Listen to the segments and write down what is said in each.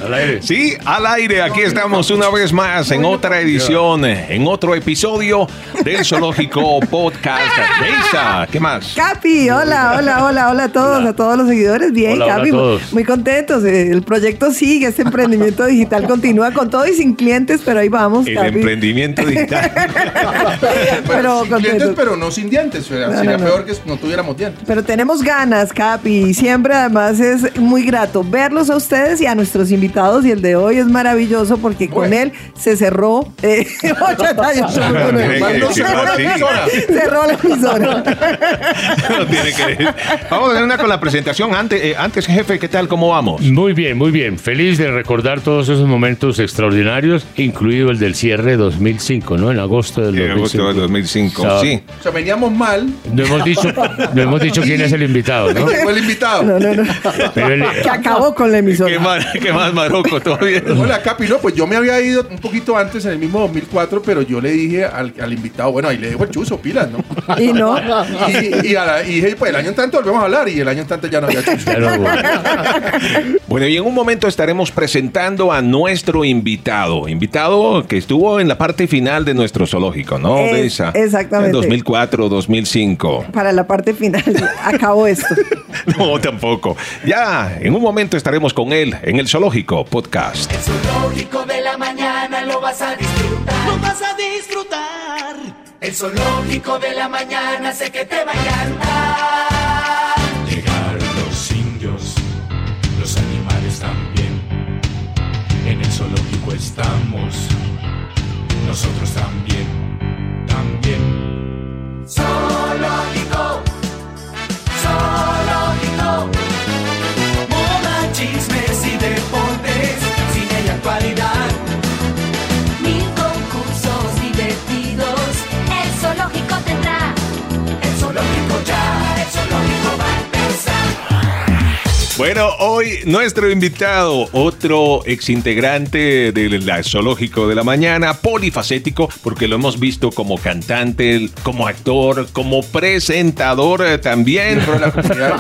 Al aire. Sí, al aire. Aquí estamos una vez más en otra edición, en otro episodio del Zoológico Podcast. Deisa, ¿qué más? Capi, hola a todos, a todos los seguidores. Bien, Hola, Capi, hola a todos. muy contentos. El proyecto sigue, este emprendimiento digital continúa con todo y sin clientes, pero ahí vamos, El Capi. emprendimiento digital. Pero sin clientes, contentos. pero no sin dientes. Sería peor que no tuviéramos dientes. Pero tenemos ganas, Capi, y siempre además es muy grato verlos a ustedes y a nuestros invitados, y el de hoy es maravilloso porque con él se cerró 88. Cerró la emisora. No tiene que... Vamos a hacer una con la presentación. Antes, jefe, ¿qué tal? ¿Cómo vamos? Muy bien, muy bien. Feliz de recordar todos esos momentos extraordinarios, incluido el del cierre 2005, ¿no? En agosto del 2005. En agosto del 2005, O sea, sí. O sea, veníamos mal. No hemos dicho quién es el invitado, ¿no? Fue el invitado. No. Pero Que acabó con la emisora. ¿Qué más, Maroco? ¿Todo bien? Hola, Capi. No, pues yo me había ido un poquito antes, en el mismo 2004, pero yo le dije al invitado, bueno, ahí le dejo el chuzo, pilas, ¿no? Y no. Y dije, pues el año entrante volvemos a hablar, y el año entrante ya no había chuzo. Pero, Bueno, y en un momento estaremos presentando a nuestro invitado que estuvo en la parte final de nuestro zoológico, ¿no, Deisa? Exactamente. En 2004, 2005. Para la parte final, acabó esto. No, tampoco. Ya, en un momento estaremos con él en el Zoológico Podcast. El zoológico de la mañana lo vas a disfrutar. Lo vas a disfrutar. El zoológico de la mañana sé que te va a encantar. Llegaron los indios, los animales también. En el zoológico estamos, nosotros también. Zoológico, zoológico. Moda, chismes y deportes, cine y actualidad. 1000 concursos divertidos, el zoológico tendrá. El zoológico ya, el zoológico va a empezar. Bueno, hoy nuestro invitado, otro exintegrante del Zoológico de la Mañana, polifacético, porque lo hemos visto como cantante, como actor, como presentador también. Dentro de la comunidad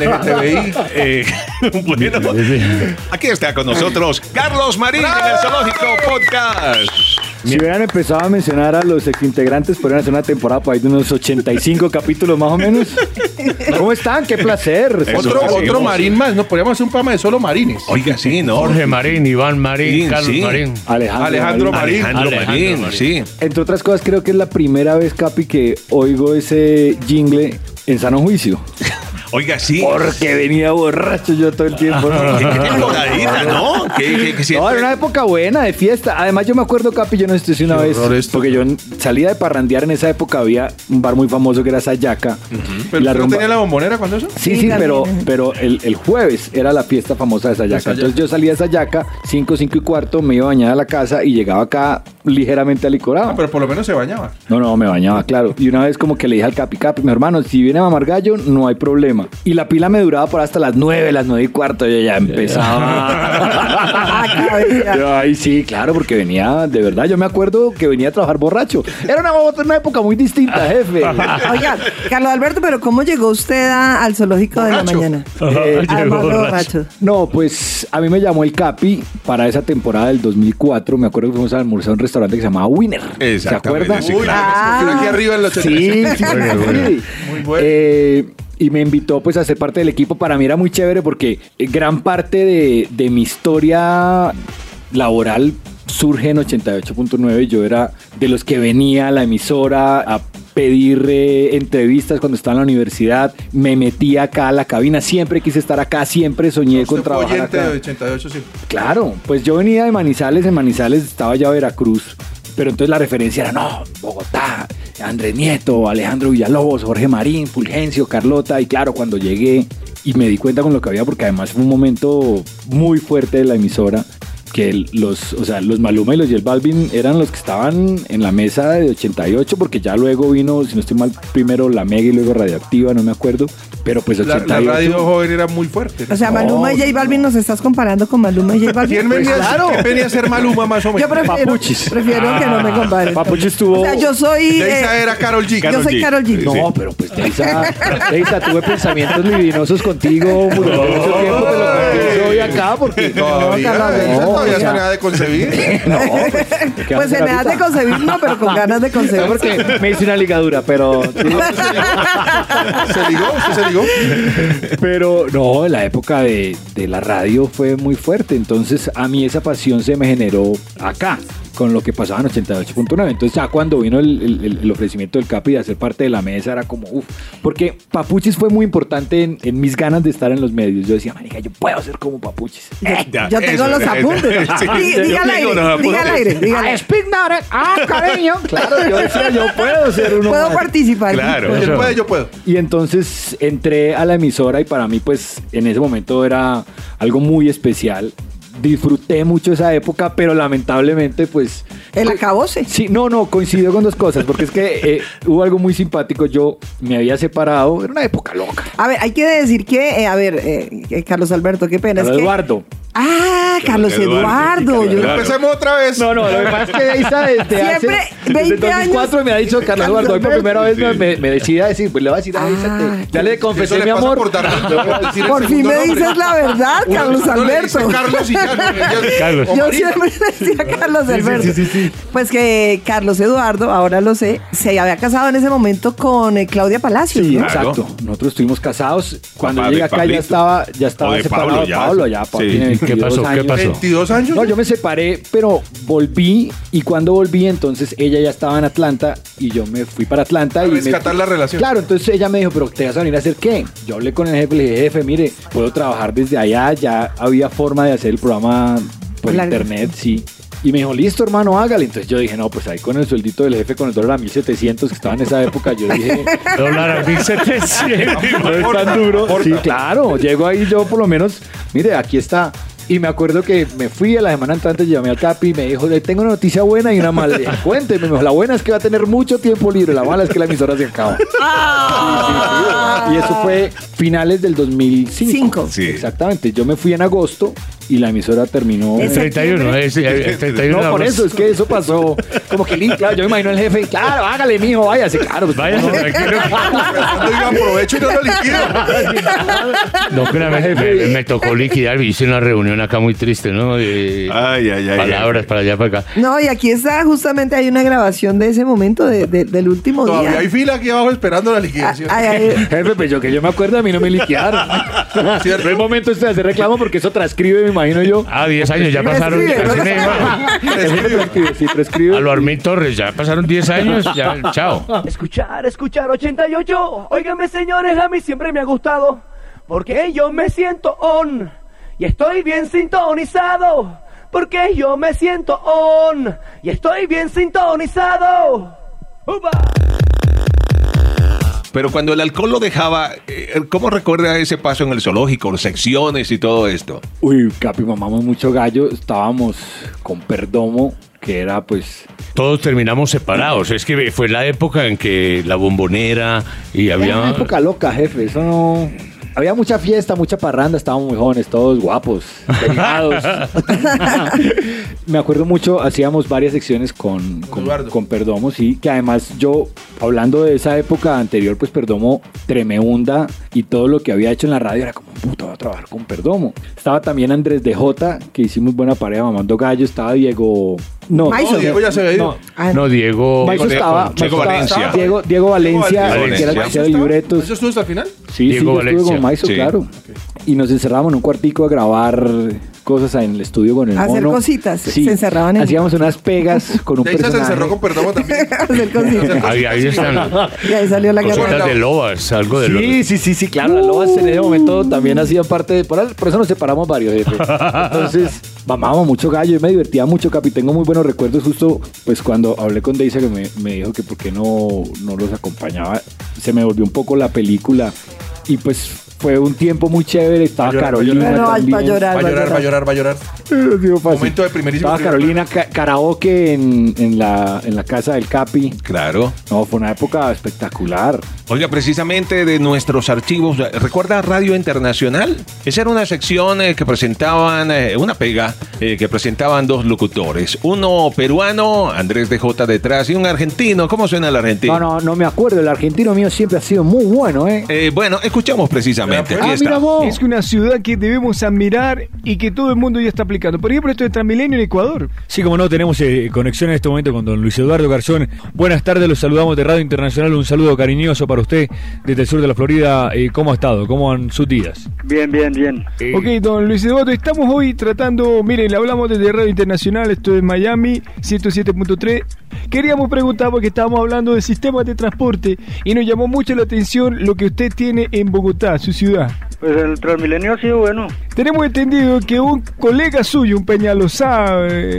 LGTBI. Bueno, aquí está con nosotros Carlos Marín en el Zoológico Podcast. Si hubieran empezado a mencionar a los exintegrantes, podrían hacer una temporada por ahí de unos 85 capítulos más o menos. ¿Cómo están? ¡Qué placer! Eso, Otro marín más, ¿no? Podríamos hacer un programa de solo marines. Oiga, sí, ¿no? Jorge Marín, Iván Marín, Sí, Carlos sí. Marín. Alejandro Marín. Alejandro Marín, sí. Entre otras cosas, creo que es la primera vez, Capi, que oigo ese jingle en sano juicio. Oiga, sí. Porque venía borracho yo todo el tiempo. ¿no? Qué temporadita, ¿no? Que No, siempre... era una época buena de fiesta. Además, yo me acuerdo, Capi, yo no estoy una vez, horror esto. porque yo salía de parrandear en esa época. Había un bar muy famoso que era Sayaca. ¿Pero La usted no rumba- tenía la bombonera cuando eso? Sí, Sí, pero también. el jueves era la fiesta famosa de Sayaca. Sayaca. Entonces yo salía de Sayaca, 5 y cuarto, me iba a bañar a la casa y llegaba acá ligeramente alicorado. Ah, pero por lo menos se bañaba. No, me bañaba, claro. Y una vez como que le dije al Capi, mi hermano, si viene a mamar gallo, no hay problema. Y la pila me duraba por hasta las 9, las 9 y cuarto, yo ya empezaba. Yo, ay, sí, claro, porque venía, de verdad, yo me acuerdo que venía a trabajar borracho. Era una época muy distinta, jefe. Oiga, Carlos Alberto, pero ¿cómo llegó usted al zoológico de la Borracho. mañana? Llegó Además de borracho. borracho. No, pues a mí me llamó el Capi para esa temporada del 2004. Me acuerdo que fuimos a almorzar a un restaurante que se llamaba Winner. ¿Se Exactamente, acuerdan? sí, Uy, Ah. pero aquí arriba en los Sí, sí. Muy bueno. Y me invitó pues a ser parte del equipo. Para mí era muy chévere porque gran parte de mi historia laboral surge en 88.9. Yo era de los que venía a la emisora a pedir entrevistas cuando estaba en la universidad. Me metí acá a la cabina. Siempre quise estar acá. Siempre soñé con Usted fue trabajar oyente acá. de 88, sí. Claro, pues yo venía de Manizales. En Manizales estaba ya Veracruz. Pero entonces la referencia era, no, Bogotá, Andrés Nieto, Alejandro Villalobos, Jorge Marín, Fulgencio, Carlota. Y claro, cuando llegué y me di cuenta con lo que había, porque además fue un momento muy fuerte de la emisora, que los Maluma y los J Balvin eran los que estaban en la mesa de 88, porque ya luego vino, si no estoy mal, primero La Mega y luego Radioactiva, no me acuerdo. Pero pues La 88... radio joven era muy fuerte. O sea, Maluma y J Balvin, ¿nos estás comparando con Maluma y J Balvin? ¿Quién venía, ¿quién venía a ser Maluma más o Yo menos? prefiero que no me comparen. Papuchis tuvo... O sea, yo soy... Esa era Karol G. yo soy Karol G. No, pero pues Deisa, tuve pensamientos libidinosos contigo durante mucho tiempo, te lo confieso hoy acá porque... Todavía, No, Carlos, ella todavía o sea, se nada de concebir. No, ¿qué va a Pues hacer en edad de ahorita? concebir, no, pero con ganas de No, concebir. porque me hice una ligadura, pero... ¿Se ligó? ¿Usted se ligó? Pero no, la época de la radio fue muy fuerte, entonces a mí esa pasión se me generó acá, con lo que pasaba en 88.9. Entonces ya cuando vino el ofrecimiento del Capi de hacer parte de la mesa era como uff, porque Papuchis fue muy importante en mis ganas de estar en los medios. Yo decía, marica, yo puedo ser como Papuchis. Yo tengo los apuntes. Sí, Diga al yo tengo los aire, diga al aire, diga al aire. Speak now, cariño. Claro, yo decía, yo puedo ser uno Puedo más. participar. Claro. Él puede, yo puedo. Y entonces entré a la emisora y para mí pues en ese momento era algo muy especial. Disfruté mucho esa época, pero lamentablemente pues... El acabose. Sí, no, coincidió con dos cosas, porque es que hubo algo muy simpático. Yo me había separado, era una época loca. A ver, hay que decir que, Carlos Alberto, qué pena. Carlos es que, Eduardo. Carlos Eduardo. Yo- Claro. Empecemos otra vez. No, lo que pasa es que Deisa desde Siempre, hace 20 desde 2004 años. me ha dicho Carlos Carlos Eduardo. Hoy por Alberto. primera vez Sí. me decide a decir, pues le voy a decir a Deisa que ya le Eso confesé le mi pasa amor. por decir el Por fin segundo me nombre. dices la verdad, Uno Carlos no le dice Alberto. Carlos y ya, no, ella- Carlos. o Yo María. siempre decía Carlos Alberto. Pues que Carlos Eduardo, ahora lo sé, se había casado en ese momento con Claudia Palacios, Sí, ¿no? Claro. exacto. Nosotros estuvimos casados. Cuando Papá llegué de acá Pablito. ya estaba O de separado Pablo de ya. Pablo. Ya Pablo Sí. tiene ¿Qué 22 pasó? ¿Qué años. pasó? 22 años. No, yo me separé, pero volví y cuando volví entonces ella ya estaba en Atlanta y yo me fui para Atlanta y rescatar la relación. Claro, entonces ella me dijo, pero ¿te vas a venir a hacer qué? Yo hablé con el jefe, le dije, jefe, mire, puedo trabajar desde allá, ya había forma de hacer el programa por Claro. internet, sí. Y me dijo, listo, hermano, hágale. Entonces yo dije, no, pues ahí con el sueldito del jefe, con el dólar a 1.700 que estaba en esa época, yo dije, Dólar a 1.700. no es tan duro. Sí, claro. Llego ahí yo por lo menos, mire, aquí está. Y me acuerdo que me fui a la semana entrante, llamé al Capi y me dijo, le tengo una noticia buena y una mala. Le dije, cuénteme, me dijo, la buena es que va a tener mucho tiempo libre, la mala es que la emisora se acaba. Sí. Y eso fue finales del 2005. Cinco. Sí. Exactamente. Yo me fui en agosto y la emisora terminó... Ese- 31, el 31 No, de por agosto. eso, es que eso pasó como que claro, yo me imagino el jefe, claro, hágale, mijo, váyase, claro. Pues, Váyase, no, tranquilo. Cuando iba aprovecho y no lo liquido. No, créame, me tocó liquidar. Hice una reunión acá muy triste, ¿no? De Ay, ay, ay. palabras para allá, para acá. No, y aquí está, justamente hay una grabación de ese momento del último Todavía día. hay fila aquí abajo esperando la liquidación. Ay, ay, Jefe, pues yo que yo me acuerdo, a mí no me liquidaron. ¿Cierto? No es momento este de hacer reclamo porque eso transcribe, me imagino yo. Ah, 10 años, ya pasaron. Prescribe, Así ¿no? me dijo. Eso prescribe, sí, prescribe. A lo Armin Torres, ya pasaron 10 años, ya, chao. Escuchar 88. Óigame, señores, a mí siempre me ha gustado. Porque yo me siento on. Y estoy bien sintonizado. Porque yo me siento on. Y estoy bien sintonizado. ¡Upa! Pero cuando el alcohol lo dejaba, ¿cómo recuerda ese paso en el zoológico, secciones y todo esto? Uy, Capi, mamamos mucho gallo. Estábamos con Perdomo, que era pues... Todos terminamos separados. Es que fue la época en que la Bombonera y Era una había... época loca, jefe. Eso no... Había mucha fiesta, mucha parranda, estábamos muy jóvenes, todos guapos, delicados. Me acuerdo mucho, hacíamos varias secciones Eduardo. con Perdomo, sí, que además yo, hablando de esa época anterior, pues Perdomo, tremenda, y todo lo que había hecho en la radio era como, puta, voy a trabajar con Perdomo. Estaba también Andrés de Jota, que hicimos buena pareja mamando gallo, estaba Diego... No, Maiso. No, Diego ya se había ido. ay. No, Diego... Maiso estaba, Diego Valencia. Diego Valencia, Valencia. que era el que hacía los libretos. ¿Eso estuvo hasta el final? Sí, Diego yo estuve Valencia. con Maiso, Sí. claro. Y nos encerrábamos en un cuartico a grabar cosas en el estudio con el Hacer mono. cositas, se encerraban en- Hacíamos unas pegas con un Deisa se personaje. encerró con Perdomo también. Hacer cositas. Ahí están Y ahí salió la cositas guerra. de lobas, algo de lobas. Sí, claro. Las lobas en ese momento también hacían parte de... Por eso nos separamos varios, jefe. Entonces, mamábamos mucho gallo. Yo me divertía mucho, Capi. Tengo muy buenos recuerdos justo, pues, cuando hablé con Deisa, que me dijo que por qué no los acompañaba. Se me volvió un poco la película. Y, pues, fue un tiempo muy chévere. Estaba Va a llorar, Carolina Bueno, también. va a llorar. Va a llorar, va a llorar, va a llorar. Digo, fácil. Momento de primerísimo. Estaba Carolina karaoke en la casa del Capi. Claro. No, fue una época espectacular. Oiga, precisamente de nuestros archivos, ¿recuerda Radio Internacional? Esa era una sección que presentaban, una pega, que presentaban dos locutores. Uno peruano, Andrés de Jota detrás, y un argentino. ¿Cómo suena el argentino? No me acuerdo. El argentino mío siempre ha sido muy bueno, ¿eh? Bueno, escuchamos precisamente. Exactamente, aquí está. Mira vos. Es una ciudad que debemos admirar y que todo el mundo ya está aplicando. Por ejemplo, esto de Transmilenio en Ecuador. Sí, como no, tenemos conexión en este momento con don Luis Eduardo Garzón. Buenas tardes, los saludamos de Radio Internacional. Un saludo cariñoso para usted desde el sur de la Florida. ¿Cómo ha estado? ¿Cómo han sus días? Bien. Ok, don Luis Eduardo, estamos hoy tratando, miren, le hablamos desde Radio Internacional, esto es Miami, 107.3. Queríamos preguntar porque estábamos hablando de sistemas de transporte y nos llamó mucho la atención lo que usted tiene en Bogotá, su ciudad. Pues el Transmilenio ha sido bueno. Tenemos entendido que un colega suyo, un Peñalosa,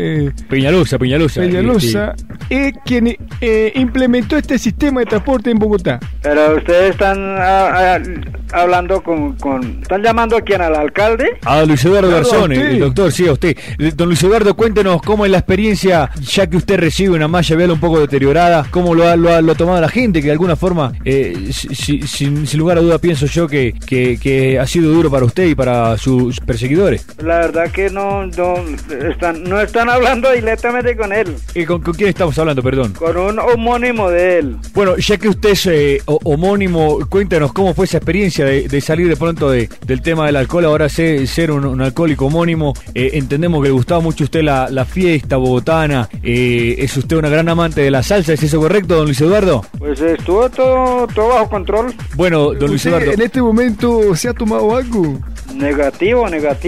es quien implementó este sistema de transporte en Bogotá. Pero ustedes están hablando ¿están llamando a quién? ¿Al alcalde? A Luis Eduardo Garzón, el doctor, sí, a usted. Don Luis Eduardo, cuéntenos cómo es la experiencia, ya que usted recibe una malla vial un poco deteriorada, cómo lo ha tomado la gente, que de alguna forma, sin lugar a duda, pienso yo que ha sido duro para usted y para sus perseguidores. La verdad que no están hablando directamente con él. ¿Con quién estamos hablando, perdón? Con un homónimo de él. Bueno, ya que usted es homónimo, cuéntanos cómo fue esa experiencia de salir de pronto del tema del alcohol, ahora ser un alcohólico homónimo. Entendemos que le gustaba mucho a usted la fiesta bogotana, es usted una gran amante de la salsa, ¿es eso correcto, don Luis Eduardo? Pues estuvo todo bajo control. Bueno, don Luis Eduardo, ¿en este momento se ha tomado algo? Negativo.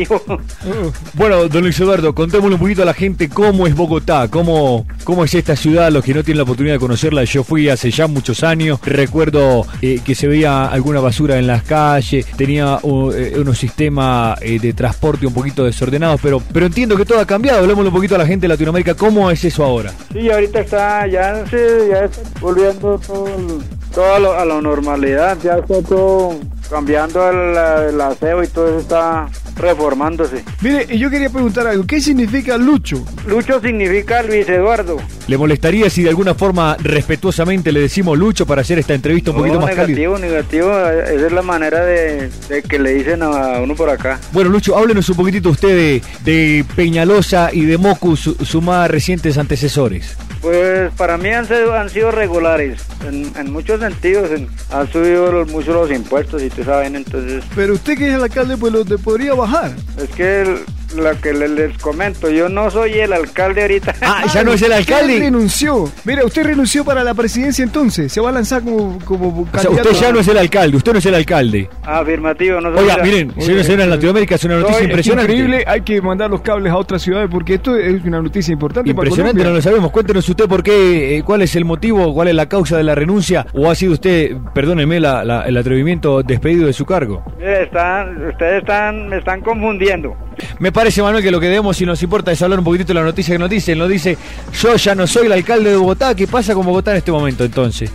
Bueno, don Luis Eduardo, contémosle un poquito a la gente cómo es Bogotá, cómo es esta ciudad, los que no tienen la oportunidad de conocerla. Yo fui hace ya muchos años, recuerdo que se veía alguna basura en las calles, tenía unos sistemas de transporte un poquito desordenados, pero entiendo que todo ha cambiado. Hablemosle un poquito a la gente de Latinoamérica, ¿cómo es eso ahora? Sí, ahorita está volviendo todo a la normalidad, ya está todo cambiando el aseo y todo eso está reformándose. Mire, yo quería preguntar algo, ¿qué significa Lucho? Lucho significa Luis Eduardo. ¿Le molestaría si de alguna forma respetuosamente le decimos Lucho para hacer esta entrevista un poquito más cálida? Negativo, esa es la manera de que le dicen a uno por acá. Bueno, Lucho, háblenos un poquitito usted de Peñalosa y de Mocu, sus más recientes antecesores. Pues para mí han sido regulares, en muchos sentidos, han subido mucho los impuestos y te saben, entonces... Pero usted que es el alcalde, pues lo podría bajar. Es que lo que les comento, yo no soy el alcalde ahorita. Ah, ya no es el alcalde. Usted renunció. Mira, usted renunció para la presidencia entonces, se va a lanzar como candidato. O sea, usted ya no es el alcalde, usted no es el alcalde. Afirmativo, no soy. Oiga, miren, señores, en Latinoamérica es una noticia impresionante. Es increíble, hay que mandar los cables a otras ciudades porque esto es una noticia importante. Impresionante, para no lo sabemos. Cuéntenos usted por qué, cuál es el motivo, cuál es la causa de la renuncia, o ha sido usted, perdóneme el atrevimiento, despedido de su cargo. Mire, ustedes me están confundiendo. Me parece, Manuel, que lo que debemos, si nos importa, es hablar un poquitito de la noticia que nos dicen. Nos dice, yo ya no soy el alcalde de Bogotá. ¿Qué pasa con Bogotá en este momento, entonces?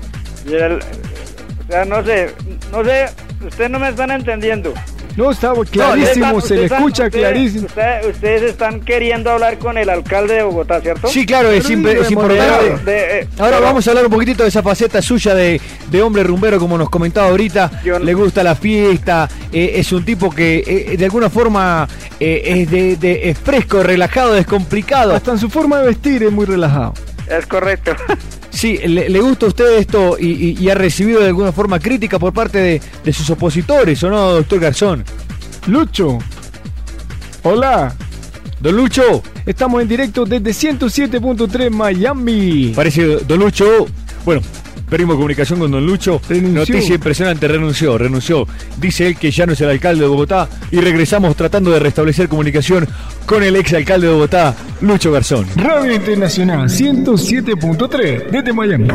O sea, no sé, ustedes no me están entendiendo. No, estamos clarísimo, se le escucha clarísimo. Ustedes están queriendo hablar con el alcalde de Bogotá, ¿cierto? Sí, claro, es importante. Ahora vamos a hablar un poquitito de esa faceta suya de hombre rumbero, como nos comentaba ahorita. Le gusta la fiesta, es un tipo que de alguna forma es fresco, relajado, descomplicado. Hasta en su forma de vestir es muy relajado. Es correcto. Sí, ¿le gusta a usted esto y ha recibido de alguna forma crítica por parte de sus opositores, o no, doctor Garzón? Lucho. Hola. Don Lucho. Estamos en directo desde 107.3 Miami. Parece, don Lucho, bueno, perdimos comunicación con don Lucho. Renunció. Noticia impresionante, renunció. Dice él que ya no es el alcalde de Bogotá y regresamos tratando de restablecer comunicación con el ex alcalde de Bogotá, Lucho Garzón. Radio Internacional 107.3 desde Miami.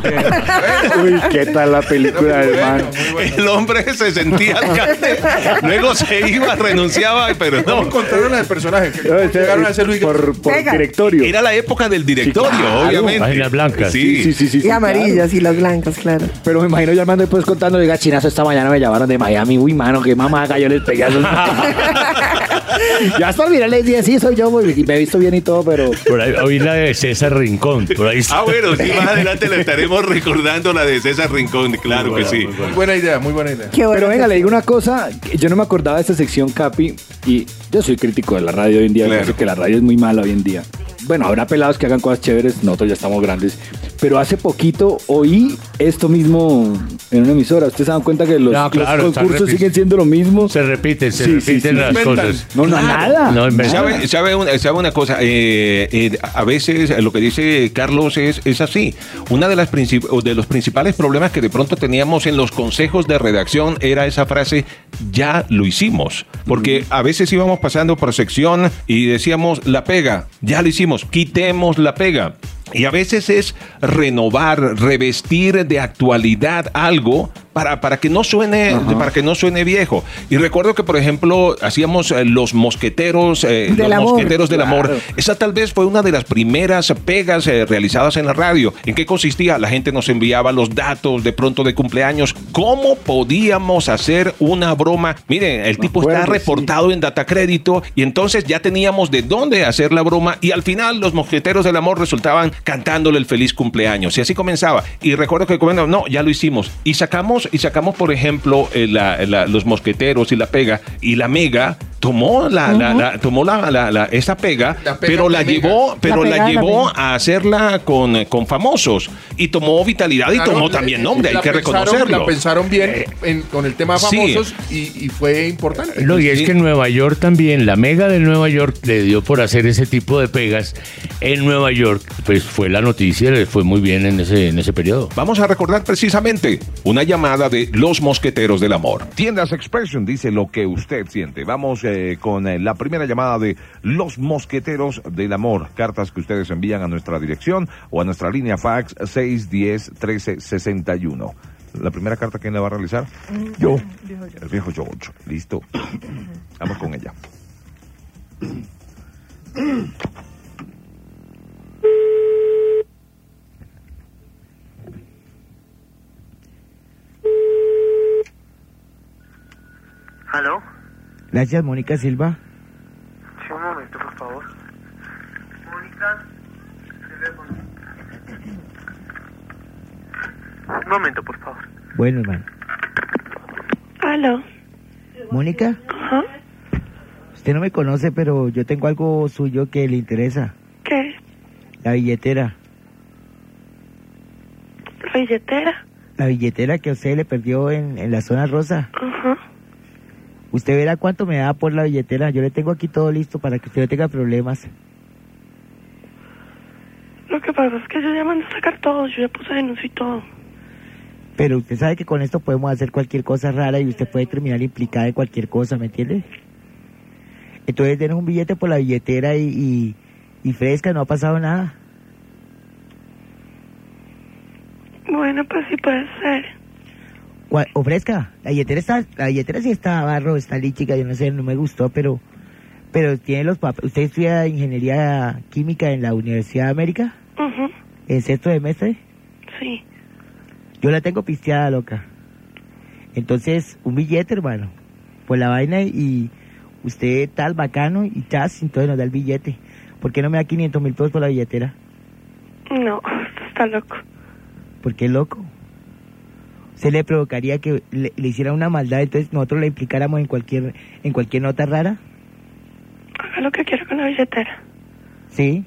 Uy, ¿qué tal la película del man? El hombre se sentía alcalde, luego se iba, renunciaba, pero no. Contaron al personaje que llegaron a ser Luis por directorio. Era la época del directorio, sí, claro, obviamente. Páginas blancas. Sí. Y amarillas, y las blancas, claro. Pero me imagino ya mando después contando, diga, chinazo, esta mañana me llamaron de Miami. Uy, mano, qué mamaca, yo les pegué a esos... Ya hasta olvidé, les dije, sí, soy yo, y me he visto bien y todo, pero... Por ahí, hoy la de César Rincón, por ahí está. Bueno, sí, más adelante le estaremos recordando la de César Rincón, claro que sí. Muy buena idea. Pero venga, le digo una cosa, yo no me acordaba de esta sección, Capi, y yo soy crítico de la radio hoy en día, claro. Pienso que la radio es muy mala hoy en día. Bueno, habrá pelados que hagan cosas chéveres, nosotros ya estamos grandes, pero hace poquito oí esto mismo en una emisora. ¿Ustedes se dan cuenta que los concursos siguen siendo lo mismo? Se repiten las cosas. No, nada. No, ¿Sabe una cosa? A veces lo que dice Carlos es así. Una de los principales problemas que de pronto teníamos en los consejos de redacción era esa frase, ya lo hicimos. Porque a veces íbamos pasando por sección y decíamos, la pega, ya lo hicimos, quitemos la pega. Y a veces es renovar, revestir de actualidad algo para que no suene, para que no suene viejo. Y recuerdo que, por ejemplo, hacíamos los mosqueteros del amor. Esa tal vez fue una de las primeras pegas realizadas en la radio. ¿En qué consistía? La gente nos enviaba los datos de pronto de cumpleaños. ¿Cómo podíamos hacer una broma? Miren, el tipo está reportado en Datacrédito y entonces ya teníamos de dónde hacer la broma y al final los mosqueteros del amor resultaban cantándole el feliz cumpleaños. Y así comenzaba. Y recuerdo que no, ya lo hicimos. Y sacamos, por ejemplo, los mosqueteros y la pega. Y la Mega tomó esa pega, pero la llevó a hacerla con famosos. Y tomó vitalidad y tomó también nombre. Hay que reconocerlo. La pensaron bien con el tema famosos y fue importante. No, y es que en Nueva York también, la Mega de Nueva York le dio por hacer ese tipo de pegas. En Nueva York, pues fue la noticia, le fue muy bien en ese periodo. Vamos a recordar precisamente una llamada de los mosqueteros del amor. Tiendas Expression dice lo que usted siente. Vamos con la primera llamada de los mosqueteros del amor. Cartas que ustedes envían a nuestra dirección o a nuestra línea fax 610-1361. ¿La primera carta quién la va a realizar? Yo. El viejo George. Listo. Vamos con ella. ¿Aló? Gracias, Mónica Silva. Sí, un momento, por favor. Mónica, teléfono. Un momento, por favor. Bueno, hermano. ¿Aló? ¿Mónica? Ajá. Usted no me conoce, pero yo tengo algo suyo que le interesa. ¿Qué? La billetera. ¿La billetera? La billetera que a usted le perdió en la zona rosa. Ajá. Usted verá cuánto me da por la billetera. Yo le tengo aquí todo listo para que usted no tenga problemas. Lo que pasa es que yo ya mandé a sacar todo. Yo ya puse denuncia y todo. Pero usted sabe que con esto podemos hacer cualquier cosa rara y usted puede terminar implicada en cualquier cosa, ¿me entiende? Entonces denos un billete por la billetera y fresca, no ha pasado nada. Bueno, pues sí puede ser. Ofrezca, la billetera sí está barro, está líchica, yo no sé, no me gustó, pero tiene los papeles. ¿Usted estudia ingeniería química en la Universidad de América? Ajá. ¿En sexto semestre? Sí. Yo la tengo pisteada, loca. Entonces, un billete, hermano, por la vaina y usted tal bacano y chas, entonces nos da el billete. ¿Por qué no me da 500,000 pesos por la billetera? No, usted está loco. ¿Por qué loco? Se le provocaría que le hiciera una maldad, entonces nosotros la implicáramos en cualquier nota rara. Haga lo que quiera con la billetera. ¿Sí?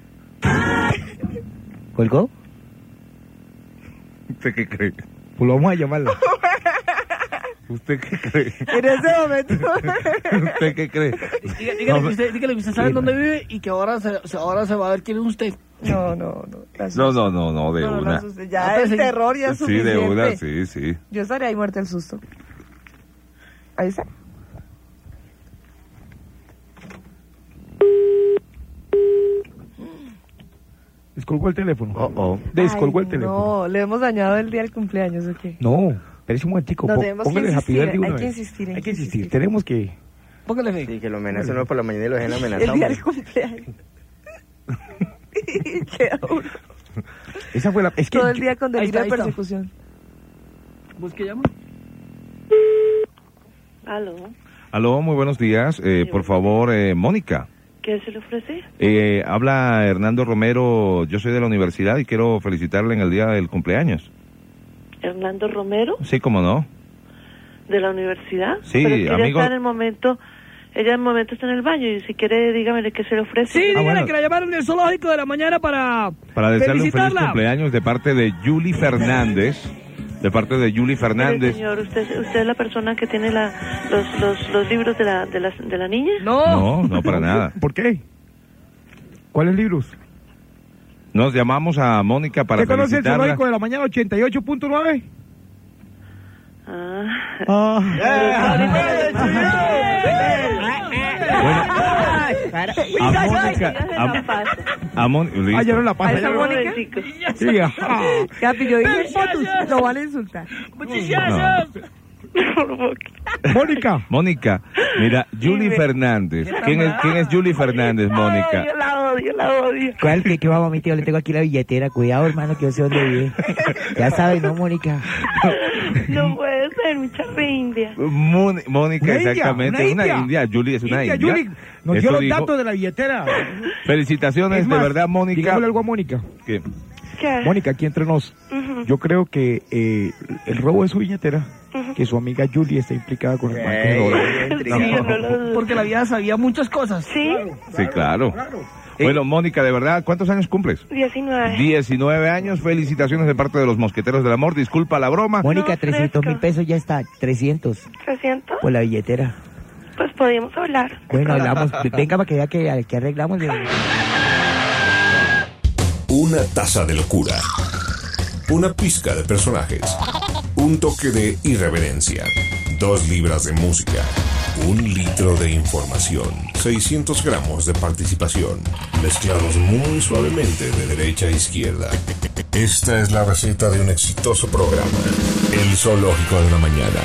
¿Colgó? ¿Usted qué cree? Pues lo vamos a llamarla. ¿Usted qué cree? En ese momento. ¿Usted qué cree? Dígale que usted sabe dónde vive y que ahora se va a ver quién es usted. No, de una. Ya el terror ya es suficiente. Sí, de una, sí. Yo estaría ahí muerta del susto. Ahí está. Descolgó el teléfono. Descolgó el teléfono. No, le hemos dañado el día del cumpleaños, ¿o qué? No, espérese un momentico. Póngale Happy Birthday una vez. Hay que insistir. Tenemos que... Póngale fe. Sí, que lo amenazan por la mañana y lo dejen amenazado. El día del cumpleaños. Qué duro. Esa fue la... Es que todo el día con delirio de está. persecución. ¿Vos qué llamas? Aló, muy buenos días. Por favor, Mónica. ¿Qué se le ofrece? Habla Hernando Romero, yo soy de la universidad y quiero felicitarle en el día del cumpleaños. ¿Hernando Romero? Sí, cómo no. ¿De la universidad? Sí, pero es que amigo. ya está en el momento Ella en momento está en el baño y si quiere, dígame qué se le ofrece. Sí, dígale bueno. que la llamaron del zoológico de la mañana para Para desearle un feliz felicitarla. cumpleaños de parte de Julie Fernández. De parte de Julie Mire, Fernández. señor, ¿usted es la persona que tiene los libros de la niña? No, no para nada. ¿Por qué? ¿Cuáles libros? Nos llamamos a Mónica para ¿Usted conoce el felicitarla. zoológico de la mañana 88.9? A Mónica. Ya no la pasa. ¿A esa Mónica? Sí, ajá. Capi, yo dije, lo van a insultar. Mónica, mira, Julie Fernández. ¿Quién es Julie Fernández, Mónica? Yo la odio. ¿Cuál? ¿Qué va, mi tío? Le tengo aquí la billetera. Cuidado, hermano, que yo sé dónde vive. Ya sabes, ¿no, Mónica? No puede ser, mucha india. Mónica, Una india, exactamente. una Una india. india. Julie es una india. Julie nos Eso dio los dijo. datos de la billetera. Felicitaciones, Es más, de verdad, Mónica. digámosle algo a Mónica. ¿Qué? ¿Qué? Mónica, aquí entre nos. Yo creo que el robo de su billetera, que su amiga Julie está implicada con el banco de dólares. Porque la vida sabía muchas cosas. Sí. Sí, claro. Bueno, Mónica, de verdad, ¿cuántos años cumples? 19. 19 años, felicitaciones de parte de los Mosqueteros del Amor, disculpa la broma. Mónica, 300.000 pesos ya está. 300. ¿300? Por la billetera. Pues podíamos hablar. Bueno, hablamos. Venga para que vea que arreglamos. Una taza de locura. Una pizca de personajes. Un toque de irreverencia. 2 libras de música. 1 litro de información. 600 gramos de participación. Mezclados muy suavemente de derecha a izquierda. Esta es la receta de un exitoso programa. El Zoológico de la Mañana.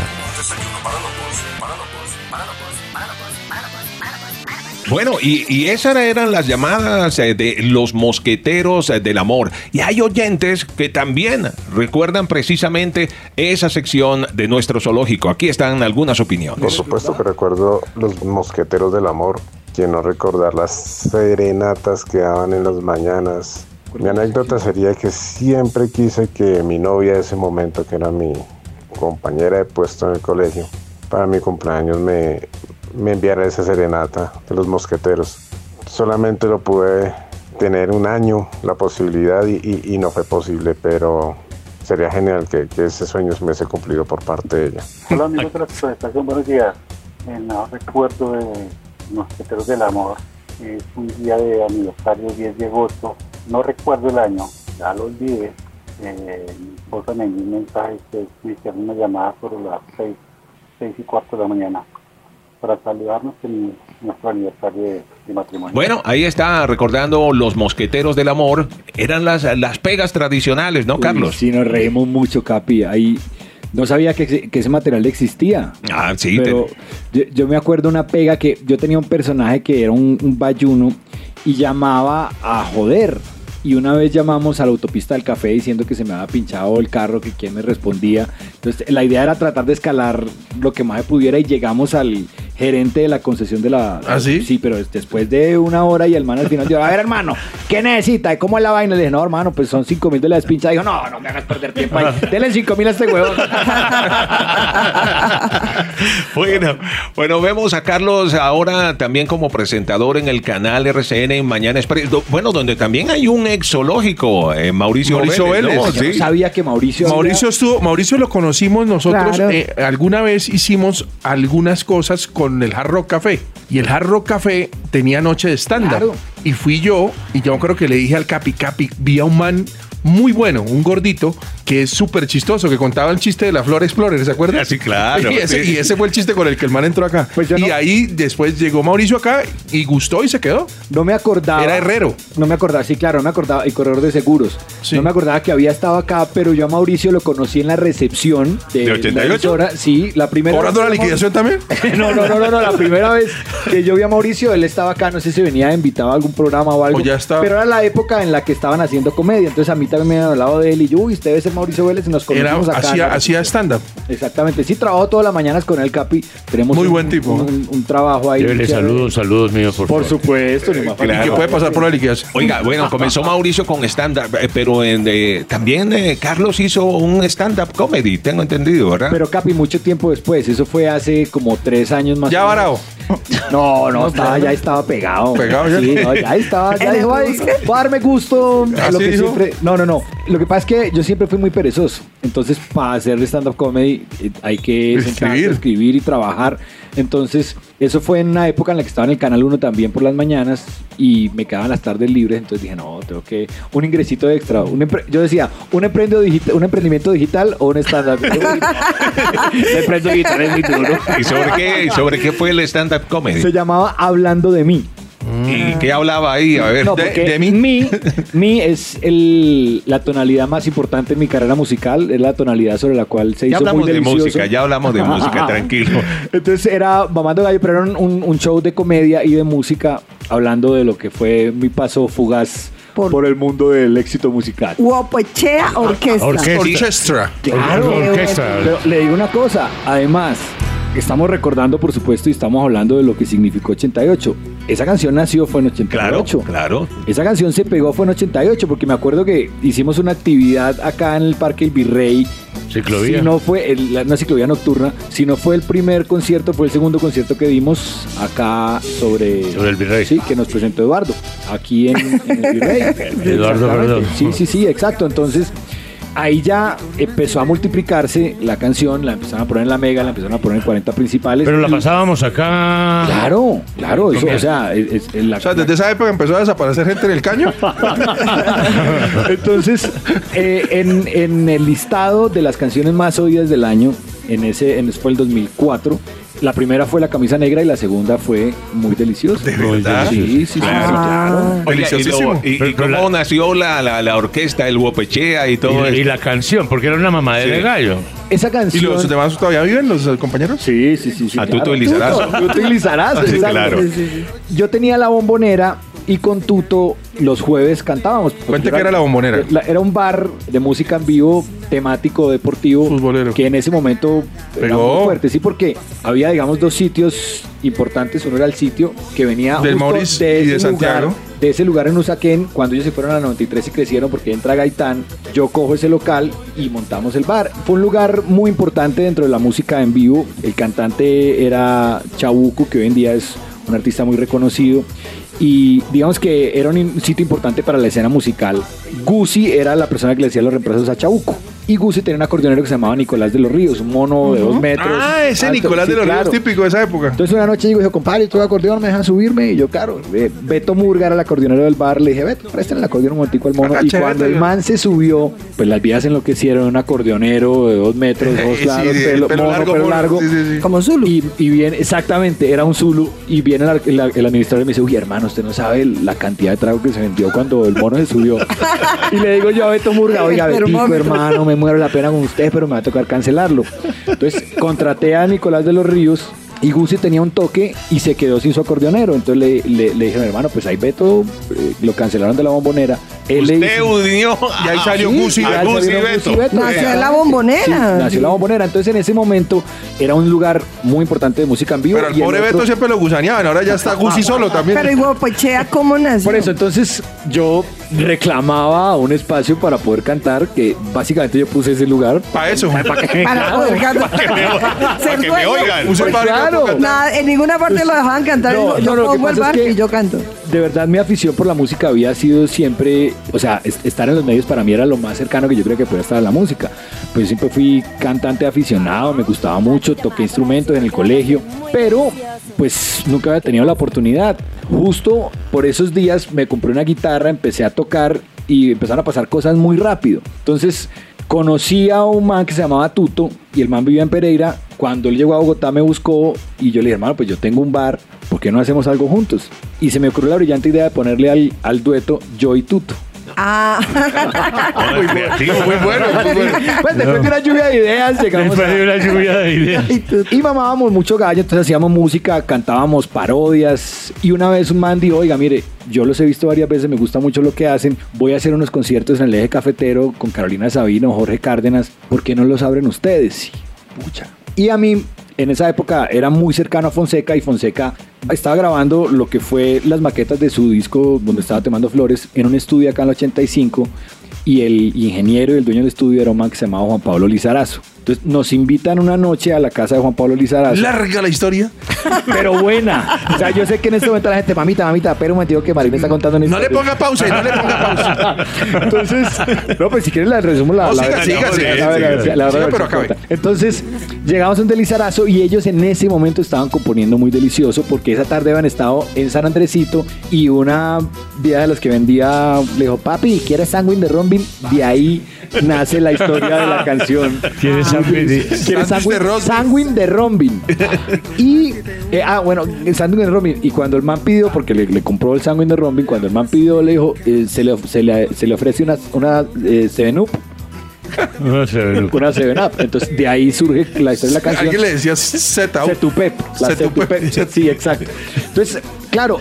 Bueno, y esas eran las llamadas de los Mosqueteros del Amor. Y hay oyentes que también recuerdan precisamente esa sección de nuestro zoológico. Aquí están algunas opiniones. Por supuesto que recuerdo los Mosqueteros del Amor. Quien no recordar las serenatas que daban en las mañanas. Mi anécdota sería que siempre quise que mi novia de ese momento, que era mi compañera de puesto en el colegio, para mi cumpleaños me enviara esa serenata de los Mosqueteros. Solamente lo pude tener un año, la posibilidad, y no fue posible, pero sería genial que ese sueño se me hubiese cumplido por parte de ella. Hola amigos de la estación, buenos días. No recuerdo de Mosqueteros del Amor. Es un día de aniversario, 10 de agosto. No recuerdo el año, ya lo olvidé. Mi esposa me envió un mensaje que me hicieron una llamada por las 6:15 de la mañana para saludarnos en nuestro aniversario de matrimonio. Bueno, ahí está recordando los Mosqueteros del Amor. Eran las pegas tradicionales, ¿no, Carlos? Sí, nos reímos mucho, Capi. Ahí no sabía que ese material existía. Ah, sí. Pero yo me acuerdo una pega que yo tenía un personaje que era un bayuno y llamaba a joder. Y una vez llamamos a la autopista del café diciendo que se me había pinchado el carro, que quién me respondía. Entonces la idea era tratar de escalar lo que más se pudiera y llegamos al gerente de la concesión de la... ¿Ah, sí? Sí, pero después de una hora y el man al final dijo, a ver, hermano, ¿qué necesita? ¿Y cómo es la vaina? Le dije, no, hermano, pues son 5,000 de la despinchada. Dijo, no me hagas perder tiempo ahí. Denle 5,000 a este huevón. Bueno, vemos a Carlos ahora también como presentador en el canal RCN en Mañana Express. Bueno, donde también hay un ex zoológico, Mauricio Vélez. ¿no? Yo no sabía que Mauricio Mauricio lo conocimos nosotros. Claro. Alguna vez hicimos algunas cosas con el Hard Rock Café. Y el Hard Rock Café tenía noche de stand-up. Claro. Y fui yo creo que le dije al Capi, vi a un man muy bueno, un gordito, que es súper chistoso, que contaba el chiste de la Flor Explorer, ¿se acuerdan? Sí, claro. Y ese fue el chiste con el que el man entró acá. Y ahí después llegó Mauricio acá y gustó y se quedó. No me acordaba. Era herrero. No me acordaba, sí, claro, no me acordaba. Y corredor de seguros. Sí. No me acordaba que había estado acá, pero yo a Mauricio lo conocí en la recepción ¿De 88? emisora. Sí, la primera ¿Cobrando la vez. liquidación también? No, la primera vez que yo vi a Mauricio, él estaba acá, no sé si venía invitado a algún programa o algo. O ya estaba. Pero era la época en la que estaban haciendo comedia. Entonces a mitad también me han hablado de él y yo, uy, usted debe ser Mauricio Vélez y nos conocimos acá. Hacía stand-up. Exactamente, sí, trabajo todas las mañanas con el Capi. Tenemos muy buen tipo. Un trabajo ahí. Débele saludos míos, por favor. Supuesto, ni más claro. Que puede pasar por la liquidación. Oiga, bueno, comenzó Mauricio con stand-up, pero también Carlos hizo un stand-up comedy, tengo entendido, ¿verdad? Pero Capi, mucho tiempo después, eso fue hace como 3 años más. ¿Ya varado? No, ya estaba pegado. ¿Pegado ya? Sí, no, ya estaba, ya dijo, ay, voy a darme gusto a lo que dijo? siempre... No. Lo que pasa es que yo siempre fui muy perezoso. Entonces, para hacer stand-up comedy hay que sentarse, escribir y trabajar. Entonces, eso fue en una época en la que estaba en el Canal 1 también por las mañanas y me quedaban las tardes libres. Entonces dije, no, tengo que... Un ingresito extra. Yo decía, ¿un emprendimiento digital o un stand-up? El emprendimiento digital es muy duro. ¿Y sobre qué fue el stand-up comedy? Se llamaba Hablando de mí. ¿Y qué hablaba ahí? A ver, no, de mí. Mi es la tonalidad más importante en mi carrera musical, es la tonalidad sobre la cual se hizo muy delicioso. Ya hablamos de música, tranquilo. Entonces era Mamando Gallo, pero era un show de comedia y de música, hablando de lo que fue mi paso fugaz por el mundo del éxito musical. Huopechea Orquestra. Claro. Pero le digo una cosa, además, estamos recordando, por supuesto, y estamos hablando de lo que significó 88. Esa canción fue en 88. Claro. Esa canción se pegó, fue en 88, porque me acuerdo que hicimos una actividad acá en el Parque El Virrey. Ciclovía. Si no fue una ciclovía nocturna, si no fue el primer concierto, fue el segundo concierto que dimos acá sobre el Virrey. Sí, que nos presentó Eduardo, aquí en el Virrey. Eduardo, perdón. Sí, exacto. Entonces, ahí ya empezó a multiplicarse la canción, la empezaron a poner en la Mega, la empezaron a poner en 40 principales. Pero la pasábamos acá. Claro, eso, o sea, desde esa época empezó a desaparecer gente en el caño. Entonces, en el listado de las canciones más oídas del año, fue el 2004. La primera fue La Camisa Negra y la segunda fue Muy Deliciosa. ¿De verdad? Sí, claro. Deliciosísimo. ¿Y cómo nació la orquesta, el Huopechea y todo eso? Y la canción, porque era una mamadera de gallo. Esa canción... ¿Y los demás todavía viven, los compañeros? Sí. A Tuto y Lizarazo. Tuto y Lizarazo, sí, claro. Yo tenía la bombonera y con Tuto los jueves cantábamos. Cuente que era la bombonera. Era un bar de música en vivo, temático, deportivo, futbolero, que en ese momento era muy fuerte, sí, porque había, digamos, 2 sitios importantes. Uno era el sitio que venía del Maurice y de Santiago. De ese lugar en Usaquén, cuando ellos se fueron a la 93 y crecieron, porque entra Gaitán, yo cojo ese local y montamos el bar. Fue un lugar muy importante dentro de la música en vivo. El cantante era Chabuco, que hoy en día es un artista muy reconocido. Y digamos que era un sitio importante para la escena musical. Gusi era la persona que le hacía los reemplazos a Chabuco. Y Gusi tenía un acordeonero que se llamaba Nicolás de los Ríos, un mono de 2 metros. Ah, ese alto. Nicolás de los Ríos típico de esa época. Entonces una noche dijo, compadre, ¿tú acordeón me dejan subirme? Y yo, claro, Beto Murga era el acordeonero del bar. Le dije, Beto, préstale el acordeón un momentico al mono. Y cuando el man se subió, pues las vías enloquecieron. Un acordeonero de 2 metros, ojos claros, pelo largo. Sí. Como Zulu. Y viene, exactamente, era un Zulu. Y viene el administrador y me dice, uy, hermano, usted no sabe la cantidad de trago que se vendió cuando el mono se subió. Y le digo yo a Beto Murga, oiga, Betico, hermano, me muero la pena con usted, pero me va a tocar cancelarlo. Entonces contraté a Nicolás de los Ríos y Gusi tenía un toque y se quedó sin su acordeonero. Entonces le dije, hermano, pues ahí Beto, lo cancelaron de la bombonera. Usted unió y ahí salió Gusi. Beto. Nació en la bombonera. Sí, nació la bombonera. Entonces en ese momento era un lugar muy importante de música en vivo. Pero el pobre Beto siempre lo gusaneaban, ahora ya está Gusi solo también. Pero igual, pues Chea, ¿cómo nació? Por eso, entonces yo reclamaba un espacio para poder cantar, que básicamente yo puse ese lugar. Para eso. Para poder cantar. Para que me oigan. Claro. Nada, en ninguna parte lo dejaban cantar. Yo pongo el bar y yo canto. De verdad, mi afición por la música había sido siempre, o sea, estar en los medios para mí era lo más cercano que yo creo que podía estar a la música. Pues yo siempre fui cantante aficionado, me gustaba mucho, toqué instrumentos en el colegio, pero pues nunca había tenido la oportunidad. Justo por esos días me compré una guitarra, empecé a tocar y empezaron a pasar cosas muy rápido. Entonces conocí a un man que se llamaba Tuto y el man vivía en Pereira. Cuando él llegó a Bogotá me buscó y yo le dije, hermano, pues yo tengo un bar, ¿por qué no hacemos algo juntos? Y se me ocurrió la brillante idea de ponerle al dueto Yo y Tuto. Muy creativo, muy bueno. Pues después de una lluvia de ideas llegamos Después de una lluvia de ideas. Y mamábamos mucho gallo, entonces hacíamos música, cantábamos parodias. Y una vez un man dijo, oiga, mire, yo los he visto varias veces, me gusta mucho lo que hacen. Voy a hacer unos conciertos en el Eje Cafetero con Carolina Sabino, Jorge Cárdenas. ¿Por qué no los abren ustedes? Pucha. Y a mí, en esa época, era muy cercano a Fonseca, y Fonseca estaba grabando lo que fue las maquetas de su disco donde estaba Tomando Flores en un estudio acá en el 85, y el ingeniero y el dueño del estudio era un man que se llamaba Juan Pablo Lizarazo. Entonces nos invitan una noche a la casa de Juan Pablo Lizarazo. Larga la historia. Pero buena. O sea, yo sé que en este momento la gente, mamita, pero un momento que Marín me está contando una historia. No le ponga pausa. Entonces, no, pues si quieres la resumo la verdad. Entonces, llegamos a un Lizarazo y ellos en ese momento estaban componiendo muy delicioso, porque esa tarde habían estado en San Andresito y una vieja de las que vendía le dijo, papi, ¿quieres Sanguine de Robin? De ahí nace la historia de la canción. ¿Quieres Sanguine de Robin? Y, Sanguine de Robin. Y cuando el man pidió, porque le compró el Sanguine de Robin, cuando el man pidió, le dijo, se le ofrece una 7-Up. Una 7-Up. Entonces, de ahí surge la historia de la canción. Alguien le decía Setupep. Sí, exacto. Entonces, claro,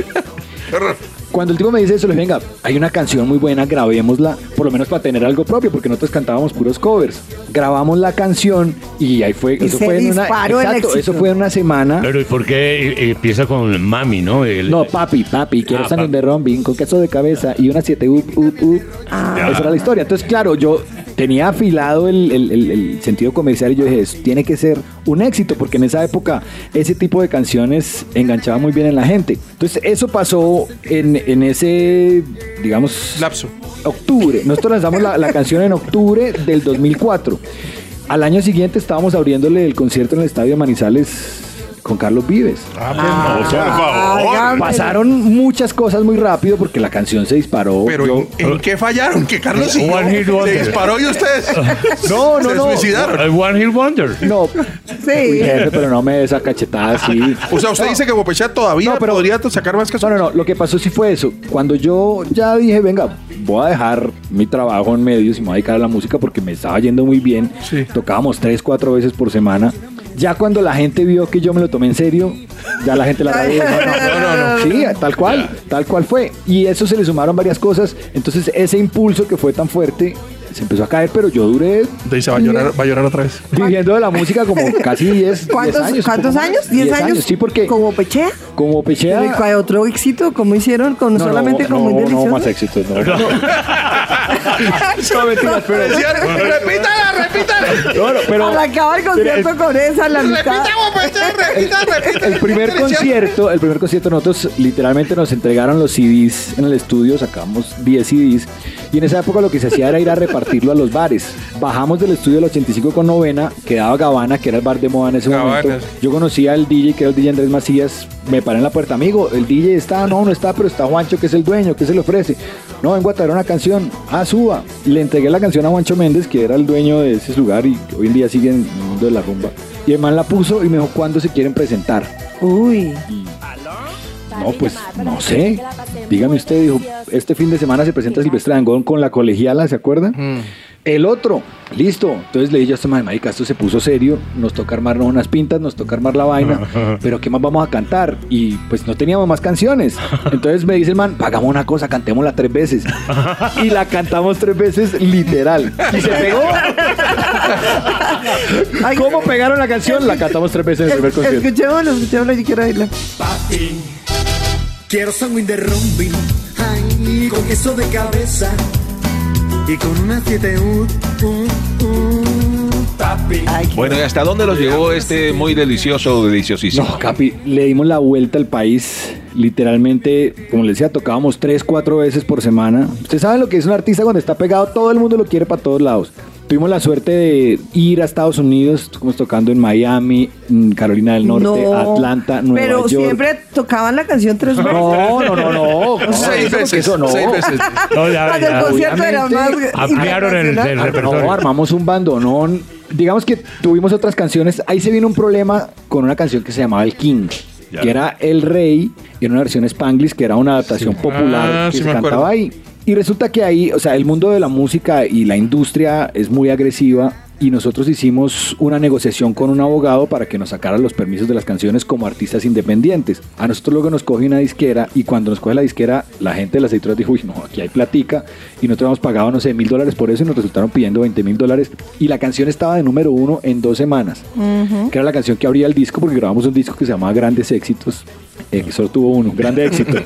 cuando el tipo me dice eso, le digo, venga, hay una canción muy buena, grabémosla, por lo menos para tener algo propio, porque nosotros cantábamos puros covers. Grabamos la canción y ahí fue, y eso se fue en disparó el éxito. eso fue en una semana. Pero ¿y por qué empieza con mami, no? No, papi, quiero Sanguine de Robin con queso de cabeza y una 7-Up. Esa era la historia. Entonces, claro, yo tenía afilado el sentido comercial y yo dije, eso tiene que ser un éxito, porque en esa época ese tipo de canciones enganchaba muy bien en la gente. Entonces, eso pasó en ese, digamos, lapso. Octubre. Nosotros lanzamos la canción en octubre del 2004. Al año siguiente estábamos abriéndole el concierto en el Estadio Manizales con Carlos Vives. Por favor. Pasaron muchas cosas muy rápido porque la canción se disparó. Pero ¿en qué fallaron? Que Carlos se disparó y ustedes no. se suicidaron. El One Hit Wonder. No. Sí. Uy, jefe, pero no me des esa cachetada así. O sea, usted dice que Bopechea todavía podría sacar más canciones. No. Lo que pasó sí fue eso. Cuando yo ya dije, venga, voy a dejar mi trabajo en medios y me voy a dedicar a la música porque me estaba yendo muy bien. Sí. Tocábamos 3-4 veces por semana. Ya cuando la gente vio que yo me lo tomé en serio, ya la gente la radio no. Sí, tal cual fue. Y eso se le sumaron varias cosas. Entonces ese impulso que fue tan fuerte se empezó a caer, pero yo duré... Dice, va a llorar otra vez. Viviendo de la música como casi 10 años. ¿Cuántos años? ¿10 años? Sí, porque... ¿Como Pechea? Como Pechea. ¿Cuál otro éxito? ¿Cómo hicieron? ¿Solamente con muy delicioso? No, más éxitos. No, mentiras, pero... Repítala. Pero... Al acabar el concierto con esa, la mitad... Repita. El primer concierto, nosotros literalmente nos entregaron los CDs en el estudio, sacamos 10 CDs, y en esa época lo que se hacía era ir a repartirlo a los bares. Bajamos del estudio del 85 con Novena, quedaba Gavana, que era el bar de moda en ese momento. Yo conocía al DJ, que era el DJ Andrés Macías, me paré en la puerta, amigo, el DJ está, no está, pero está Juancho, que es el dueño, ¿qué se le ofrece? No, vengo a traer una canción, suba. Le entregué la canción a Juancho Méndez, que era el dueño de ese lugar y hoy en día sigue en el mundo de la rumba. Y el man la puso y me dijo, ¿cuándo se quieren presentar? Uy. No, pues, no sé. Dígame usted, dijo, este fin de semana se presenta Silvestre Dangond con La Colegiala, ¿se acuerdan? El otro, listo. Entonces le dije yo a esta madre, marica, esto se puso serio, nos toca armarnos unas pintas, nos toca armar la vaina, pero ¿qué más vamos a cantar? Y pues no teníamos más canciones. Entonces me dice el man, hagamos una cosa, cantémosla 3 veces. Y la cantamos 3 veces, literal. Y se pegó. ¿Cómo pegaron la canción? La cantamos 3 veces en el primer concierto. Escuchémosla, yo quiero oírla. Papi, quiero Sanguine de Robin, ay, con queso de cabeza y con una 7-Up. Papi. Bueno, ¿y hasta dónde los llevó este muy deliciosísimo? No, Capi, le dimos la vuelta al país. Literalmente, como les decía, tocábamos 3-4 veces por semana. Ustedes saben lo que es un artista cuando está pegado, todo el mundo lo quiere para todos lados. Tuvimos la suerte de ir a Estados Unidos, estuvimos tocando en Miami, en Carolina del Norte, Atlanta, Nueva York. Pero siempre tocaban la canción 3 veces. No. 6 veces. Eso no. 6 veces. Cuando el concierto era más... Ampliaron el repertorio. No, armamos un bandonón. Digamos que tuvimos otras canciones. Ahí se vino un problema con una canción que se llamaba El King, que era El Rey, y en una versión Spanglish, que era una adaptación popular que se cantaba ahí. Y resulta que ahí, o sea, el mundo de la música y la industria es muy agresiva y nosotros hicimos una negociación con un abogado para que nos sacara los permisos de las canciones como artistas independientes. A nosotros luego nos coge una disquera y cuando nos coge la disquera, la gente de las editoras dijo, uy, no, aquí hay platica, y nosotros hemos pagado, no sé, $1,000 por eso y nos resultaron pidiendo $20,000 y la canción estaba de número 1 en 2 semanas, que era la canción que abría el disco porque grabamos un disco que se llamaba Grandes Éxitos, que solo tuvo uno, grande éxito.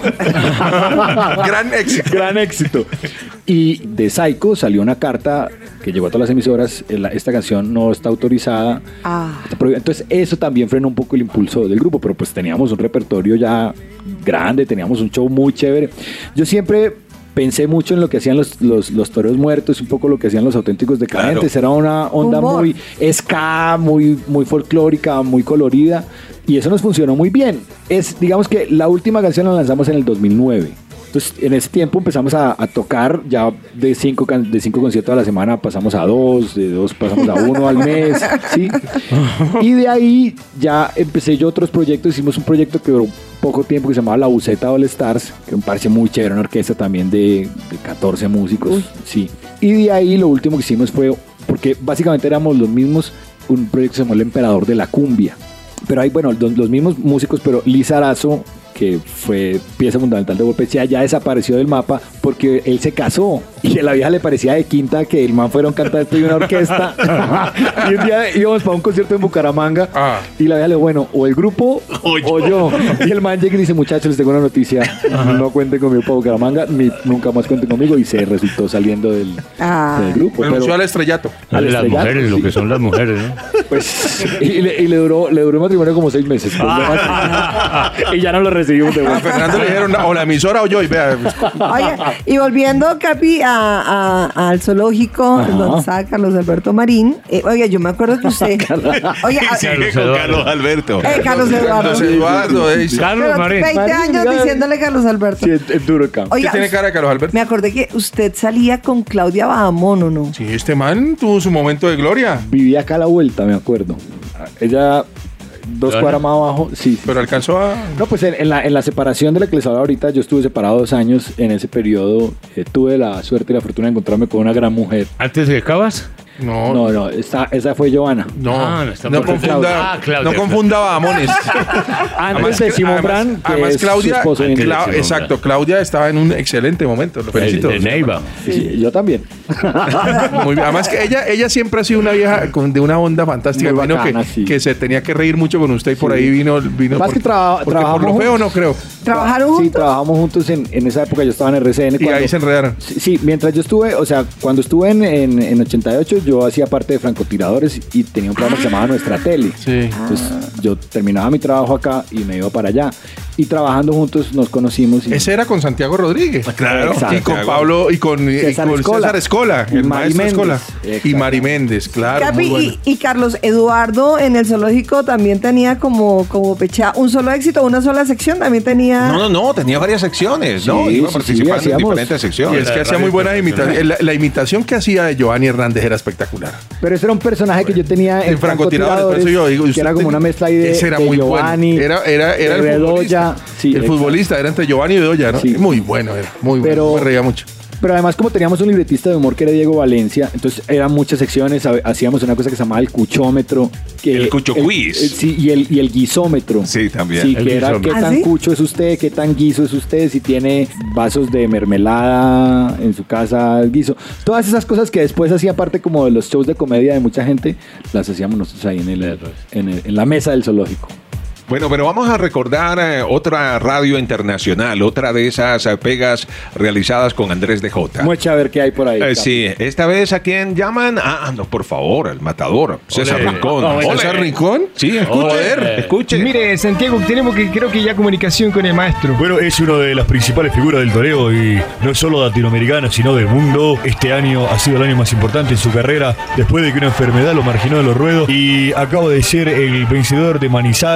Gran éxito. Gran éxito. Y de Psycho salió una carta que llegó a todas las emisoras, esta canción no está autorizada. Entonces eso también frenó un poco el impulso del grupo, pero pues teníamos un repertorio ya grande, teníamos un show muy chévere. Yo siempre pensé mucho en lo que hacían los Toreros Muertos, un poco lo que hacían los Auténticos Decadentes. Claro. Era una onda muy ska, muy folclórica, muy colorida, y eso nos funcionó muy bien. Digamos que la última canción la lanzamos en el 2009. Entonces, en ese tiempo empezamos a tocar, ya de 5 conciertos a la semana pasamos a 2, de 2 pasamos a 1 al mes, ¿sí? Y de ahí ya empecé yo otros proyectos, hicimos un proyecto que duró poco tiempo que se llamaba La Buceta All Stars, que me parece muy chévere, una orquesta también de 14 músicos, sí. Y de ahí lo último que hicimos fue, porque básicamente éramos los mismos, un proyecto que se llamó El Emperador de la Cumbia. Pero ahí, bueno, los mismos músicos, pero Liz Arazo, que fue pieza fundamental de Golpechea, ya desapareció del mapa porque él se casó y a la vieja le parecía de quinta que el man fuera un cantante de una orquesta. Y un día íbamos para un concierto en Bucaramanga y la vieja le dijo, bueno, o el grupo o yo. Y el man llega y dice, muchachos, les tengo una noticia, no cuenten conmigo para Bucaramanga, ni nunca más cuenten conmigo, y se resultó saliendo del grupo. Renunció al estrellato. A las mujeres, lo que son las mujeres, ¿no? Pues, y le duró el matrimonio como 6 meses. Y ya no lo recibimos de vuelta. A Fernando le dijeron, o la emisora o yo, y vea. Oye, y volviendo, Capi, al zoológico, donde estaba Carlos Alberto Marín. Oye, yo me acuerdo que usted... Oye, sigue con Carlos Alberto. Carlos Eduardo. Carlos Marín. 20 años diciéndole Carlos Alberto. Sí, es duro el campo. ¿Qué tiene cara de Carlos Alberto? Me acordé que usted salía con Claudia Bahamón, ¿o no? Sí, este man tuvo su momento de gloria. Vivía acá a la vuelta, me acuerdo. Ella... 2 cuadras más abajo, sí. Pero alcanzó a... No, pues en la separación de la que les hablaba ahorita, yo estuve separado 2 años. En ese periodo tuve la suerte y la fortuna de encontrarme con una gran mujer. ¿Antes de Cabas? No, esa fue Joana. No confunda Bahamones. Antes de Simón Brand, además Claudia, exacto, Claudia estaba en un excelente momento. Lo felicito. De Neiva. Sí, yo también. Muy bien. Además que ella siempre ha sido una vieja de una onda fantástica. Muy bacana, que se tenía que reír mucho con usted y por ahí vino más que trabajamos por lo feo no creo. ¿Trabajaron juntos? Sí, trabajamos juntos en esa época. Yo estaba en RCN. Y ahí se enredaron. Sí, mientras yo estuve, o sea, cuando estuve en 88, yo hacía parte de Francotiradores y tenía un programa que se llamaba Nuestra Tele. Sí. Entonces yo terminaba mi trabajo acá y me iba para allá. Y trabajando juntos nos conocimos. Ese era con Santiago Rodríguez. Claro. Exacto. Y con Pablo y con César Escola, el maestro Escola. Y Mari Méndez, claro. Capi, muy bueno. y Carlos Eduardo en el zoológico también tenía como Pechea un solo éxito, una sola sección, también tenía... No, tenía varias secciones, ¿no? Sí, iba participando en diferentes Y secciones. es que hacía muy buenas imitaciones. La imitación que hacía de Giovanni Hernández era espectacular. Pero ese era un personaje que yo tenía en Francotiradores, por eso yo digo, que era como una mezcla ahí de ese era muy Giovanni, bueno. Era el Bedoya. Sí, el futbolista era entre Giovanni y Bedoya, ¿no? Sí. Muy bueno, era muy bueno. Me reía mucho. Pero además, como teníamos un libretista de humor que era Diego Valencia, entonces eran muchas secciones, hacíamos una cosa que se llamaba el cuchómetro. El cucho quiz. Sí, y el guisómetro. Sí, también. Sí, que era qué tan cucho es usted, qué tan guiso es usted, si tiene vasos de mermelada en su casa, el guiso. Todas esas cosas que después hacía parte como de los shows de comedia de mucha gente, las hacíamos nosotros ahí en la mesa del zoológico. Bueno, pero vamos a recordar otra radio internacional, otra de esas pegas realizadas con Andrés de Jota. Mucha a ver qué hay por ahí. Sí, esta vez ¿a quién llaman? No, por favor, el matador, César Rincón. ¿César Rincón? Sí, escuche. Mire, Santiago, tenemos creo que ya comunicación con el maestro. Bueno, es una de las principales figuras del toreo y no solo latinoamericana, sino del mundo. Este año ha sido el año más importante en su carrera, después de que una enfermedad lo marginó de los ruedos y acaba de ser el vencedor de Manizales,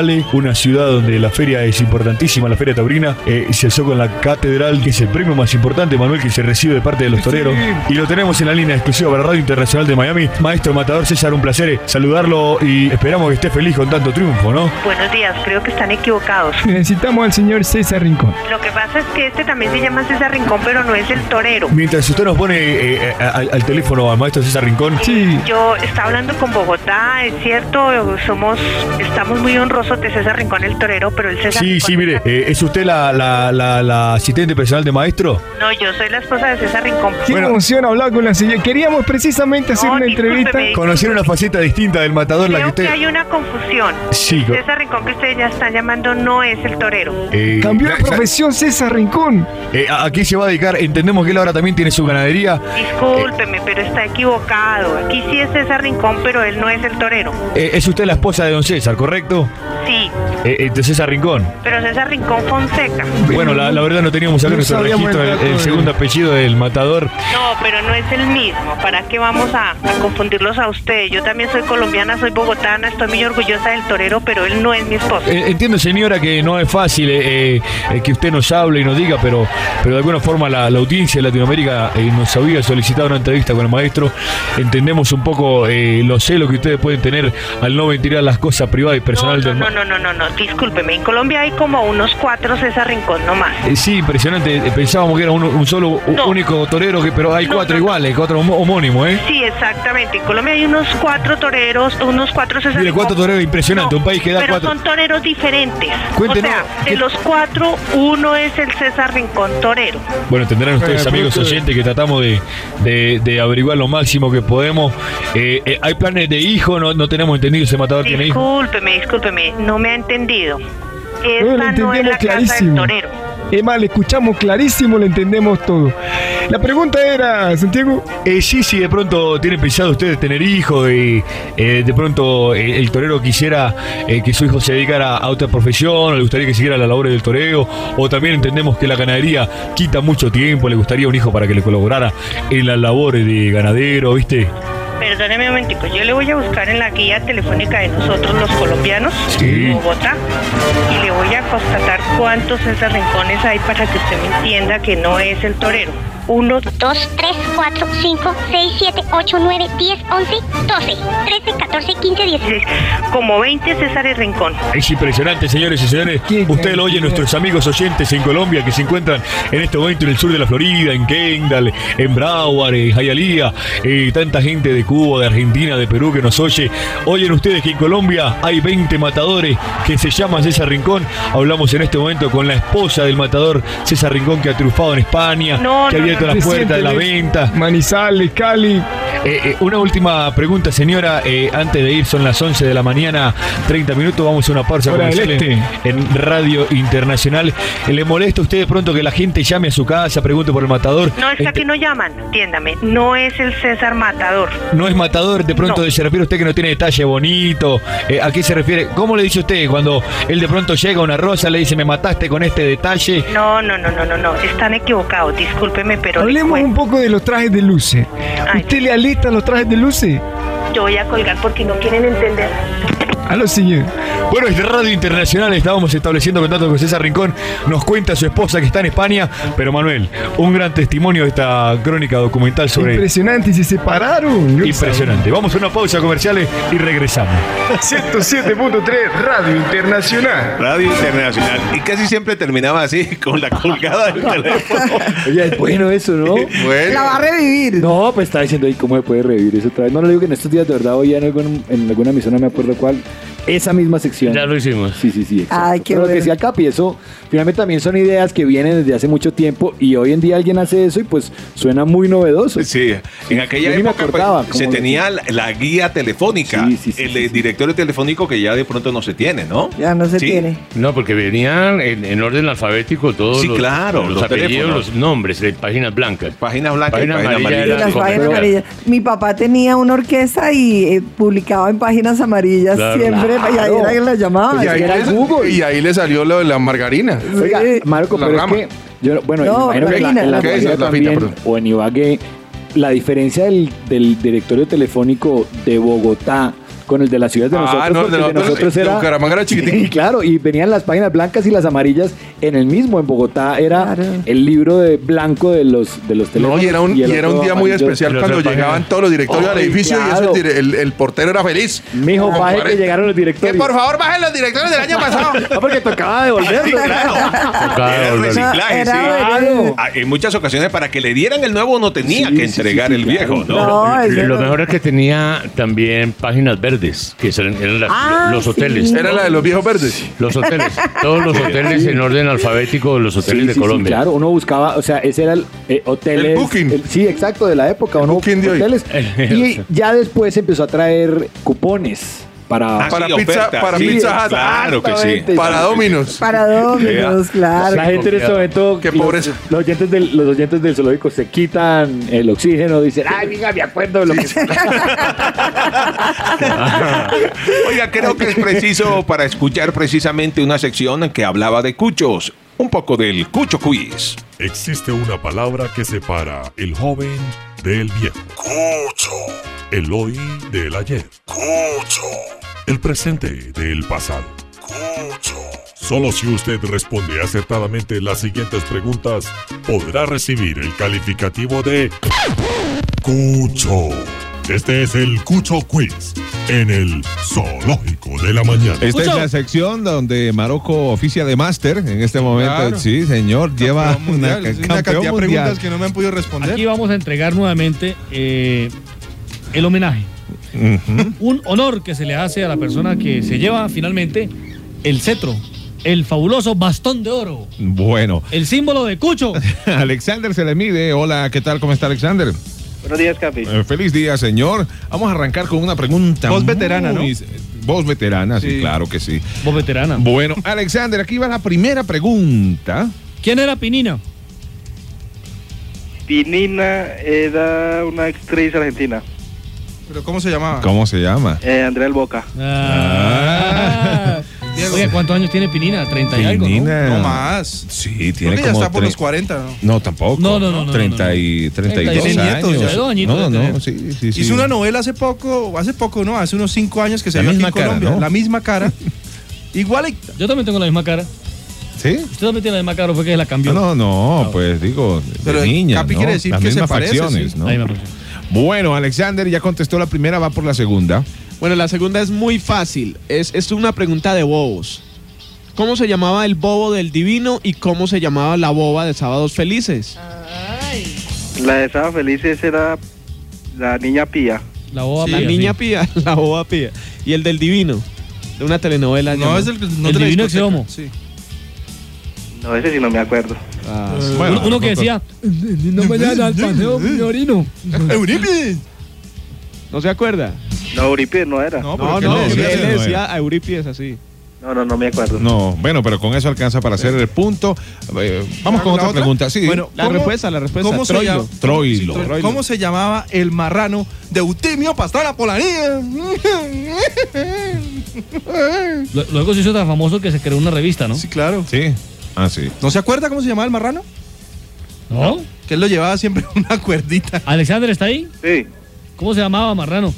una ciudad donde la feria es importantísima, la Feria Taurina. Se alzó con la catedral, que es el premio más importante, Manuel, que se recibe de parte de los toreros. Y lo tenemos en la línea exclusiva para Radio Internacional de Miami. Maestro Matador César, un placer saludarlo y esperamos que esté feliz con tanto triunfo, ¿no? Buenos días, creo que están equivocados. Necesitamos al señor César Rincón. Lo que pasa es que este también se llama César Rincón, pero no es el torero. Mientras usted nos pone al teléfono al maestro César Rincón. Sí. Yo estaba hablando con Bogotá, es cierto, estamos muy honrosos de César Rincón, el torero, pero el César Rincón... Sí, mire, ¿es usted la asistente personal de maestro? No, yo soy la esposa de César Rincón. Qué emoción hablar con la señora. Queríamos precisamente hacer una entrevista. Conocer una faceta distinta del matador. Creo la que usted... que hay una confusión. Sí. César Rincón que ustedes ya están llamando no es el torero. Cambió de profesión César Rincón. ¿A qué se va a dedicar? Entendemos que él ahora también tiene su ganadería. Discúlpeme, pero está equivocado. Aquí sí es César Rincón, pero él no es el torero. Es usted la esposa de don César, ¿correcto? Sí. De César Rincón. Pero César Rincón Fonseca. Bueno, la verdad no teníamos acá nuestro registro el segundo apellido del matador. No, pero no es el mismo. ¿Para qué vamos a confundirlos a ustedes? Yo también soy colombiana, soy bogotana, estoy muy orgullosa del torero, pero él no es mi esposo. Entiendo, señora, que no es fácil que usted nos hable y nos diga, pero de alguna forma la audiencia de Latinoamérica nos había solicitado una entrevista con el maestro. Entendemos un poco los celos que ustedes pueden tener al no ventilar las cosas privadas y personales del maestro. No, discúlpeme. En Colombia hay como unos 4 César Rincón nomás. Sí, impresionante. Pensábamos que era un solo único torero, pero hay 4 iguales, 4 homónimos, ¿eh? Sí, exactamente. En Colombia hay unos 4 toreros, unos 4 César Rincón. Mire, 4 toreros, impresionante. Un país que da pero 4. Son toreros diferentes. Cuéntenos, o sea, de los 4, uno es el César Rincón torero. Bueno, tendrán ustedes, amigos oyentes, que tratamos de averiguar lo máximo que podemos. ¿Hay planes de hijo? No tenemos entendido, ese matador tiene hijo. Discúlpeme, no me ha entendido. Esta no es la casa del torero. Es más, le escuchamos clarísimo, le entendemos todo. La pregunta era, Santiago. Sí, de pronto tienen pensado ustedes tener hijos y de pronto el torero quisiera que su hijo se dedicara a otra profesión, le gustaría que siguiera la labor del toreo, o también entendemos que la ganadería quita mucho tiempo, le gustaría un hijo para que le colaborara en las labores de ganadero, ¿viste? Perdóneme un momentico, yo le voy a buscar en la guía telefónica de nosotros los colombianos, en Bogotá, y le voy a constatar cuántos César Rincones hay para que usted me entienda que no es el torero. 1, 2, 3, 4, 5, 6, 7, 8, 9, 10, 11, 12, 13, 14, 15, 16. Como 20 Césares Rincón. Es impresionante, señores y señores. Ustedes lo oyen, nuestros amigos oyentes en Colombia que se encuentran en este momento en el sur de la Florida, en Kendall, en Broward, en Hialeah, tanta gente de Cuba, de Argentina, de Perú que nos oye. Oyen ustedes que en Colombia hay 20 matadores que se llaman César Rincón. Hablamos en este momento con la esposa del matador César Rincón, que ha triunfado en España, que ha abierto las puertas de la venta. Manizales, Cali. Una última pregunta, señora, antes de ir, son las 11 de la mañana, 30 minutos, vamos a una pausa comercial en Radio Internacional. ¿Le molesta a usted de pronto que la gente llame a su casa, pregunte por el matador? No, es que aquí no llaman, entiéndame, no es el César Matador. No es matador, de pronto se refiere a usted que no tiene detalle bonito. ¿A qué se refiere? ¿Cómo le dice usted cuando él de pronto llega a una rosa, le dice, me mataste con este detalle? No, están equivocados, discúlpeme, pero... Hablemos un poco de los trajes de luces. ¿Usted le alista los trajes de luces? Yo voy a colgar porque no quieren entender. Aló, señor. Bueno, desde Radio Internacional estábamos estableciendo contacto con César Rincón. Nos cuenta su esposa que está en España. Pero Manuel, un gran testimonio de esta crónica documental sobre... Impresionante, y se separaron. Impresionante. Vamos a una pausa comercial y regresamos. 107.3 Radio Internacional. Radio Internacional. Y casi siempre terminaba así, con la colgada del teléfono. Oye, es bueno eso, ¿no? Bueno. La va a revivir. No, pues estaba diciendo, ¿y cómo se puede revivir eso otra vez? No, le digo que en estos días, de verdad, hoy en alguna emisora, no me acuerdo cuál, esa misma sección. Ya lo hicimos. Sí, exacto. Ay, qué Pero bueno. lo que decía Capi, eso finalmente también son ideas que vienen desde hace mucho tiempo y hoy en día alguien hace eso y pues suena muy novedoso. Sí, en aquella Yo ni me época acordaba, pues, se tenía la guía telefónica, el directorio telefónico que ya de pronto no se tiene, ¿no? Ya no se tiene. No, porque venían en orden alfabético todos Sí, claro, los los apellidos, teléfonos. los nombres, páginas blancas. Páginas blancas y Páginas páginas amarillas. amarillas. Las páginas amarillas. Mi papá tenía una orquesta y publicaba en páginas amarillas siempre. Y ahí era que la llamaba. Y ahí le salió lo de la margarina. Oiga, Marco, La pero rama. es que yo, bueno, No, imagino que Marina. en la ¿Qué es? Guajira La fita, también, perdón. o en Ibagué, la diferencia del directorio telefónico de Bogotá con el de las ciudades de nosotros. No, porque el de nosotros era... Bucaramanga era chiquitico. Y claro, y venían las páginas blancas y las amarillas en el mismo. En Bogotá era el libro de blanco de los teléfonos. No, y era un día muy especial cuando llegaban todos los directorios al edificio claro. y el portero era feliz. Mijo, baje que llegaron los directorios. Que por favor bajen los directorios del año pasado. No, porque tocaba devolverlo. Era el reciclaje, sí. Claro. En muchas ocasiones para que le dieran el nuevo no tenía que entregar el viejo, ¿no? Lo mejor es que tenía también páginas verdes, que eran los hoteles. sí. Era la de los viejos verdes. Los hoteles, todos los hoteles en orden alfabético, los hoteles de Colombia. Sí, claro, uno buscaba, o sea, ese era el hoteles. El Booking. Sí, exacto, de la época. El Uno Booking de hoy. hoteles. Y ya después empezó a traer cupones. Para Pizza Hut. Claro que sí. Para Domino's. Para Domino's, claro. La gente en este momento, Qué pobreza. los oyentes del zoológico se quitan el oxígeno, dicen, ay, mira, me acuerdo de lo que... Oiga, creo que es preciso para escuchar precisamente una sección que hablaba de cuchos. Un poco del Cucho Quiz. Existe una palabra que separa el joven del viejo. Cucho. El hoy del ayer. Cucho. El presente del pasado. Cucho. Solo si usted responde acertadamente las siguientes preguntas, podrá recibir el calificativo de Cucho. Este es el Cucho Quiz en el Zoológico de la Mañana. Esta es la sección donde Marocco oficia de máster en este momento. Claro. Sí, señor, lleva una cantidad de preguntas que no me han podido responder. Aquí vamos a entregar nuevamente el homenaje. Un honor que se le hace a la persona que se lleva finalmente el cetro, el fabuloso bastón de oro. Bueno. El símbolo de Cucho. Alexander se le mide. Hola, ¿qué tal? ¿Cómo está Alexander? Buenos días, Capi. Feliz día, señor. Vamos a arrancar con una pregunta. Voz veterana, ¿no? Voz veterana, sí, claro que sí. Voz veterana. Bueno, Alexander, aquí va la primera pregunta. ¿Quién era Pinina? Pinina era una actriz argentina. ¿Pero cómo se llamaba? ¿Cómo se llama? Andrea El Boca. Oye, ¿cuántos años tiene Pinina? 30 y algo, Pinina. No más. Sí, tiene Creo que como ya está por los 40, ¿no? No, tampoco. No. 32 Tiene años. nietos, No, sí. Hizo una novela hace poco, ¿no? Hace unos 5 años que se La vio aquí misma en cara, Colombia. ¿no? La misma cara. Igual. Yo también tengo la misma cara. ¿Sí? Usted también tiene la misma cara, ¿o fue que la cambió? No, pues digo, Pero de niña, Capi ¿no? quiere decir Las que se mismas parece, facciones, sí. ¿no? La misma facción. Bueno, Alexander ya contestó la primera, va por la segunda. Bueno, la segunda es muy fácil. Es una pregunta de bobos. ¿Cómo se llamaba el bobo del Divino y cómo se llamaba la boba de Sábados Felices? La de Sábado Felices era la niña Pía. La boba La Pía, niña sí. Pía, la boba Pía. Y el del Divino, de una telenovela. No, llamada- es el El Divino Exeomo. Sí. No, ese sí no me acuerdo. Bueno, uno que decía, no mañana al paseo Minorino. ¡Eurípides! ¿No se acuerda? No, Eurípides no era. No, No, ¿qué le decía? él le No decía a Eurípides así. No me acuerdo. No, bueno, pero con eso alcanza para hacer el punto. Vamos con ¿La otra otra? pregunta. Sí. Bueno, La respuesta. ¿Cómo se llama? Troilo. ¿Cómo se llamaba el marrano de Eutimio Pastrana Polanía? Luego se hizo tan famoso que se creó una revista, ¿no? Sí, claro. Sí. Ah, sí. ¿No se acuerda cómo se llamaba el marrano? ¿No? Que él lo llevaba siempre en una cuerdita. ¿Alexander está ahí? Sí. ¿Cómo se llamaba Marrano?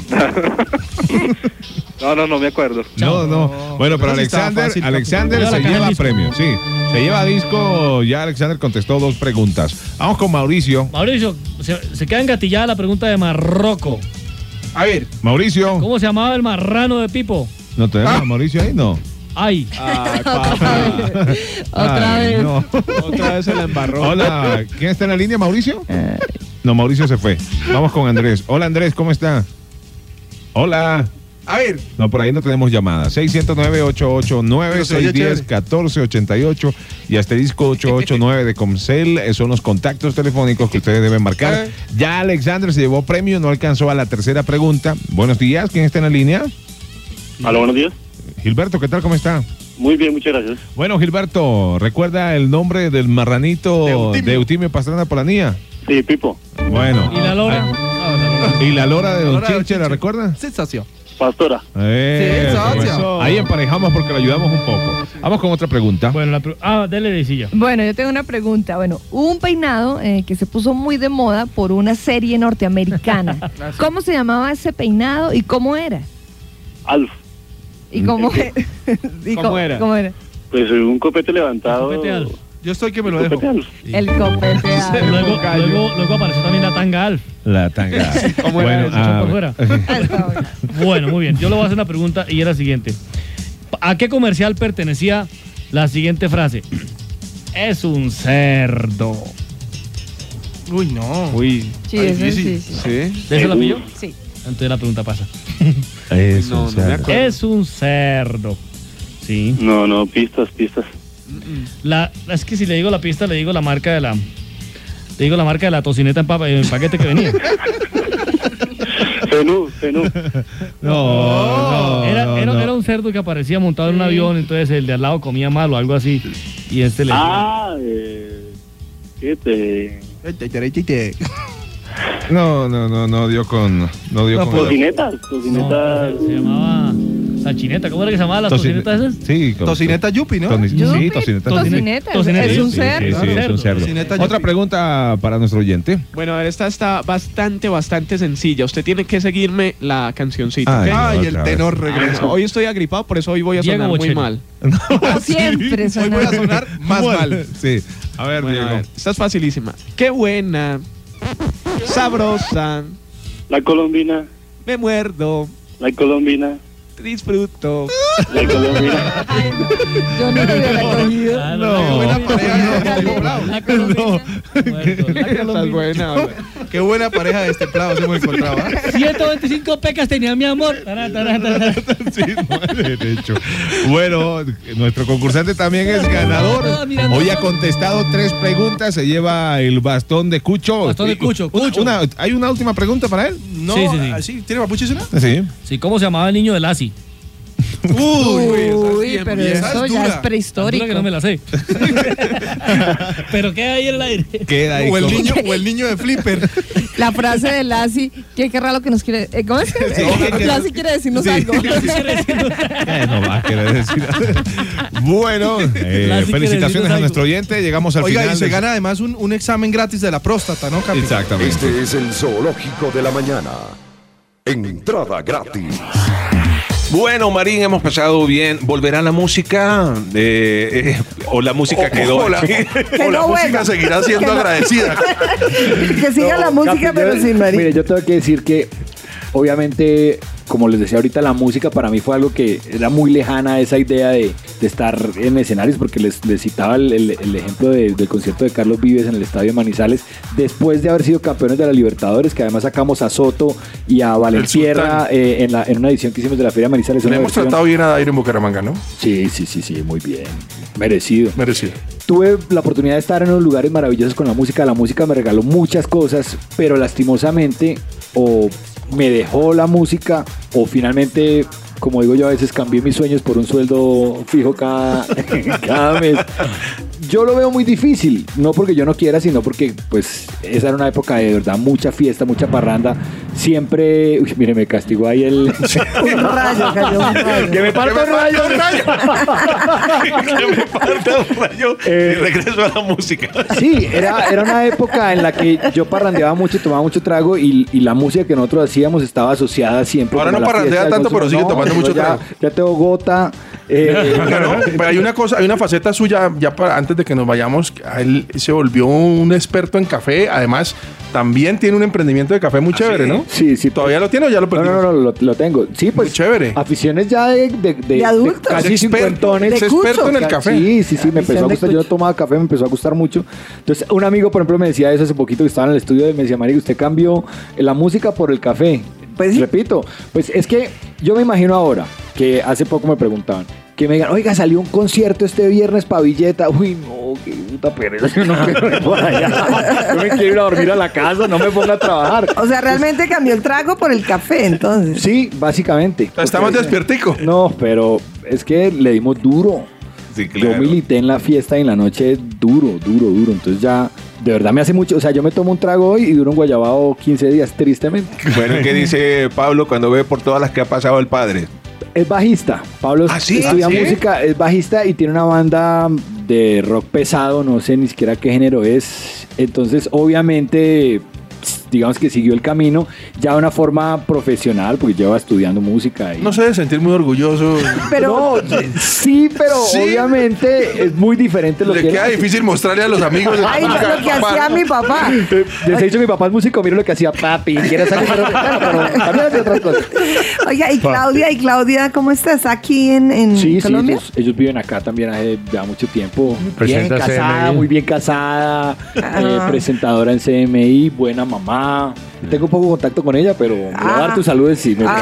No me acuerdo. No. Bueno, pero Pero sí estaba Alexander, fácil, Alexander Lleva la se caja lleva del disco. premio, sí. Se lleva disco. Ya Alexander contestó 2 preguntas. Vamos con Mauricio. Mauricio, se queda engatillada la pregunta de Marroco. A ver. Mauricio. ¿Cómo se llamaba el marrano de Pipo? ¿No tenemos a Mauricio ahí? No. Ay. Otra Ay, vez. no. Otra vez se la embarró. Hola, ¿quién está en la línea, Mauricio? No, Mauricio se fue. Vamos con Andrés. Hola, Andrés, ¿cómo está? Hola. A ver. No, por ahí no tenemos llamada. 609-889-610-1488 y asterisco 889 de Comcel son los contactos telefónicos que ustedes deben marcar. Ya Alexander se llevó premio, no alcanzó a la tercera pregunta. Buenos días, ¿quién está en la línea? Aló, buenos días. Gilberto, ¿qué tal? ¿Cómo está? Muy bien, muchas gracias. Bueno, Gilberto, ¿recuerda el nombre del marranito de Eutimio Pastrana Polanía? Sí, Pipo. Bueno. ¿Y la lora? ¿Y la lora de Don Lora de Don Chinche, la recuerda? Sensación. Pastora. Bueno. Ahí emparejamos porque le ayudamos un poco. Vamos con otra pregunta. Bueno, dele de silla. Bueno, yo tengo una pregunta. Bueno, hubo un peinado que se puso muy de moda por una serie norteamericana. ¿Cómo se llamaba ese peinado y cómo era? Alf. ¿Y cómo, ¿Cómo era? ¿Cómo era? Pues un copete levantado. Copete Alf. Yo estoy que me lo dejo. Copete Alf. El copete. Luego apareció también la tanga Alf. La tanga. ¿Cómo era eso? Por fuera. Bueno, muy bien. Yo le voy a hacer una pregunta y es la siguiente. ¿A qué comercial pertenecía la siguiente frase? Es un cerdo. Uy, no. Uy. Sí, eso sí. ¿De eso la pilló? Sí. Entonces la pregunta pasa. No me acuerdo. Es un cerdo. Sí. No, pistas. Es que si le digo la pista, le digo la marca de la... Le digo la marca de la tocineta en paquete que venía. Fenú. Era un cerdo que aparecía montado en un avión, entonces el de al lado comía mal o algo así. Y este le... No dio con... Tocineta. Se llamaba... Salchineta, ¿cómo era que se llamaba las tocinetas esas? Sí, Tocineta Yupi, ¿no? Sí, tocineta. Es un cerdo. Sí, es un cerdo. Otra pregunta para nuestro oyente. Bueno, a ver, esta está bastante sencilla. Usted tiene que seguirme la cancioncita. Ay, el tenor regresa. Hoy estoy agripado, por eso hoy voy a sonar muy mal. Siempre Hoy voy a sonar más mal. Sí. A ver, Bueno, Diego. esta es facilísima. Qué buena, sabrosa, La colombina. me muerdo, La colombina. disfruto. La colombina. Yo no te hubiera cogido. Qué buena pareja de destemplado. La colombina. Esta es buena. Qué buena pareja de destemplados hemos encontrado. 125 pecas tenía mi amor. Sí, no, de hecho. Bueno, nuestro concursante también es ganador. Hoy ha contestado 3 preguntas. Se lleva el bastón de Cucho. Bastón de Cucho. ¿Hay una última pregunta para él? No, Sí. ¿Tiene mapuches una? Sí. Sí, ¿cómo se llamaba el niño de Lassie? Uy, pero eso ya es prehistórico. Que no me la sé. Pero queda ahí en el aire. Queda ahí. O el niño de Flipper. La frase de Lassie, qué raro que nos quiere... ¿Cómo es que? Lassie quiere decirnos algo. No va a querer decir. Bueno, felicitaciones a nuestro oyente. Llegamos al final. Oiga, y se gana además un examen gratis de la próstata, ¿no, Capi? Exactamente. Este es el Zoológico de la Mañana. Entrada gratis. Bueno, Marín, hemos pasado bien. ¿Volverá la música? ¿O la música quedó? O la música seguirá siendo agradecida. Que siga la música, pero sin Marín. Mire, yo tengo que decir que, obviamente, como les decía ahorita, la música para mí fue algo que era muy lejana a esa idea de estar en escenarios, porque les citaba el ejemplo del concierto de Carlos Vives en el Estadio de Manizales, después de haber sido campeones de la Libertadores, que además sacamos a Soto y a Valentierra en una edición que hicimos de la Feria de Manizales. Le hemos tratado bien a Dairo en Bucaramanga, ¿no? Sí, muy bien. Merecido. Merecido. Tuve la oportunidad de estar en unos lugares maravillosos con la música. La música me regaló muchas cosas, pero lastimosamente o me dejó la música o finalmente, como digo yo, a veces cambié mis sueños por un sueldo fijo cada mes. Yo lo veo muy difícil, no porque yo no quiera, sino porque pues esa era una época de verdad, mucha fiesta, mucha parranda. Siempre, mire, me castigó ahí el... Un rayo, cayó un rayo. ¡Que me parta un rayo! Que me falta un rayo y regreso a la música. Sí, era una época en la que yo parrandeaba mucho, tomaba mucho trago y la música que nosotros hacíamos estaba asociada siempre. Ahora no parrandea tanto, pero sigue tomando mucho trago. Ya tengo gota. Claro, pero hay una faceta suya, antes de que nos vayamos, él se volvió un experto en café. Además, también tiene un emprendimiento de café muy chévere, ¿no? Sí. ¿Todavía lo tiene o ya lo perdimos? No, lo tengo. Sí, pues. Muy chévere. Aficiones ya de adultos. casi cincuentones. Es experto en el café. Sí, me empezó a gustar. Yo no tomaba café, me empezó a gustar mucho. Entonces, un amigo, por ejemplo, me decía eso hace poquito que estaba en el estudio y me decía, María, usted cambió la música por el café. Pues, repito, pues es que yo me imagino ahora que hace poco me preguntaban, que me digan, oiga, salió un concierto este viernes pa' Villeta. Uy, no, qué puta pereza, yo no quiero ir por allá. Yo me quiero ir a dormir a la casa, no me ponga a trabajar. O sea, realmente cambió el trago por el café, entonces. Sí, básicamente. Está más despiertico. No, pero es que le dimos duro. Sí, claro. Yo milité en la fiesta y en la noche duro. Entonces ya, de verdad me hace mucho. O sea, yo me tomo un trago hoy y duro un guayabao 15 días, tristemente. Bueno, ¿qué dice Pablo cuando ve por todas las que ha pasado el padre? Es bajista. Pablo estudia música, es bajista y tiene una banda de rock pesado, no sé ni siquiera qué género es. Entonces, obviamente, digamos que siguió el camino ya de una forma profesional, porque lleva estudiando música. Y... No se debe sentir muy orgulloso. Pero no, sí, pero obviamente es muy diferente lo Le que queda él- difícil mostrarle a los amigos. de la Ay, música. lo que hacía mi papá. Les he dicho, mi papá es músico, mira lo que hacía papi. ¿Quieres salir? Pero también hace otras cosas. Oiga, y Claudia, ¿cómo estás? ¿Aquí en Sí, Colombia? ellos viven acá también hace ya mucho tiempo. Bien Presenta casada, CMI. muy bien casada, Ah. presentadora en CMI, buena mamá. Tengo poco contacto con ella, pero le voy a dar tus saludos si me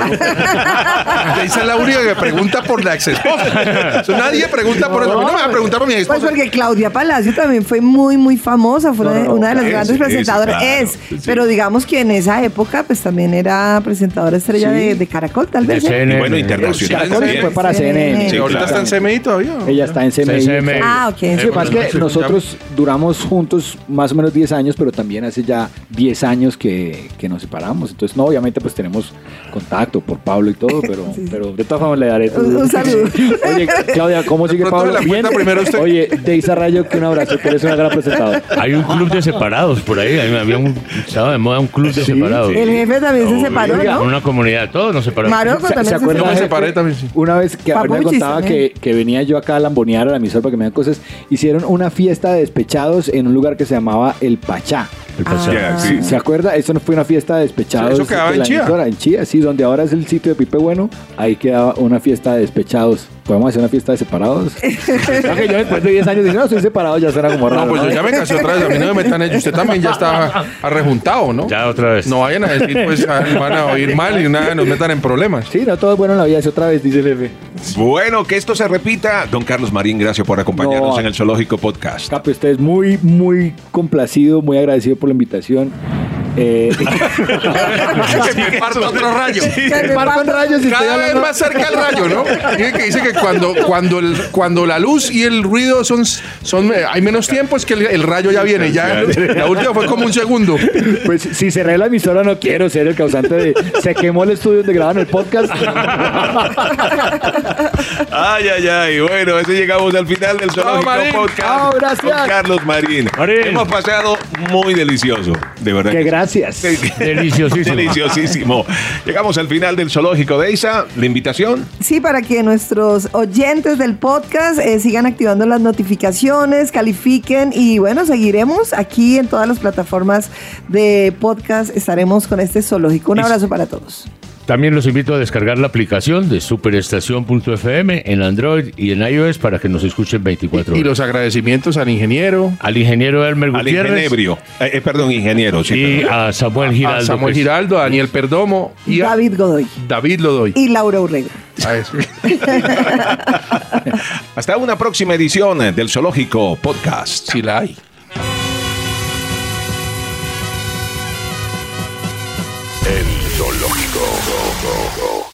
Esa es la única que pregunta por la ex esposa. Nadie pregunta por eso. A mí no me va a preguntar por mi ex Pues esposa. porque Claudia Palacio también fue muy, muy famosa, fue una de las grandes presentadoras. Pero digamos que en esa época, pues también era presentadora estrella de Caracol, tal vez. ¿eh? Y bueno, internacional Caracol también. fue para CNN. Sí, ahorita está en CMI todavía. Ella está en CMI. CMI. Ah, ok. Lo que pasa es que nosotros duramos juntos más o menos 10 años, pero también hace ya 10 años que nos separamos. Entonces, no, obviamente, pues tenemos contacto por Pablo y todo, pero de todas formas le daré tu... Un saludo. Oye, Claudia, ¿cómo sigue pronto Pablo? me la cuenta primero usted. Oye, Deisa Rayo, que un abrazo, que eres una gran presentadora. Hay un club de separados por ahí. Estaba de moda un club de separados. El jefe también se separó, ¿no? Una comunidad, todos nos separamos. Maroco también ¿Se se acuerda? Yo me jefe? separé también. Sí. Una vez que a mí me Papuchis contaba también. que venía yo acá a lambonear a la emisora para que me den cosas, hicieron una fiesta de despechados en un lugar que se llamaba El Pachá. El pasado. Ya, sí. ¿Se acuerda? Eso no fue una fiesta de despechados. Sí, eso quedaba de en la Chía. emisora, en Chía, sí, donde ahora es el sitio de Pipe Bueno, ahí quedaba una fiesta de despechados. ¿Podemos hacer una fiesta de separados? Creo que yo después de 10 años dije, no, estoy separado, ya suena como raro. No, pues yo ya me casé otra vez. A mí no me metan ellos. Usted también ya está arrejuntado, ¿no? Ya otra vez. No vayan a decir, pues, van a oír mal y nada, nos metan en problemas. Sí, no, todo es bueno en la vida, es otra vez, dice el jefe. Bueno, que esto se repita. Don Carlos Marín, gracias por acompañarnos No. en el Zoológico Podcast. Capi, usted es muy, muy complacido, muy agradecido por la invitación. Que me parto otro rayo. Me parto en rayos y estoy Cada vez hablando- más cerca el rayo, ¿no? Dice que cuando la luz y el ruido son hay menos tiempo, es que el rayo ya viene. Ya la última fue como un segundo. Pues si cerré la emisora no quiero ser el causante de... Se quemó el estudio donde graban el podcast. Ay, ay, ay. Bueno, así llegamos al final del Zoológico Marín. Podcast. Chao, gracias. Con Carlos Marín. Hemos pasado muy delicioso, de verdad. Que que sí. gracias. Deliciosísimo. Deliciosísimo. Llegamos al final del Zoológico de Isa. La invitación. Sí, para que nuestros oyentes del podcast sigan activando las notificaciones, califiquen y bueno, seguiremos aquí en todas las plataformas de podcast. Estaremos con este zoológico. Un abrazo para todos. También los invito a descargar la aplicación de superestación.fm en Android y en iOS para que nos escuchen 24 horas. Y los agradecimientos al ingeniero. Al ingeniero Elmer Al Gutiérrez. ingenebrio. Perdón, ingeniero. Sí, Y perdón. a Samuel Giraldo. A Samuel que es- Giraldo, a Daniel Perdomo y a David Godoy David Lodoy. y Laura Urrego. A eso. Hasta una próxima edición del Zoológico Podcast. Si la hay. El Zoológico.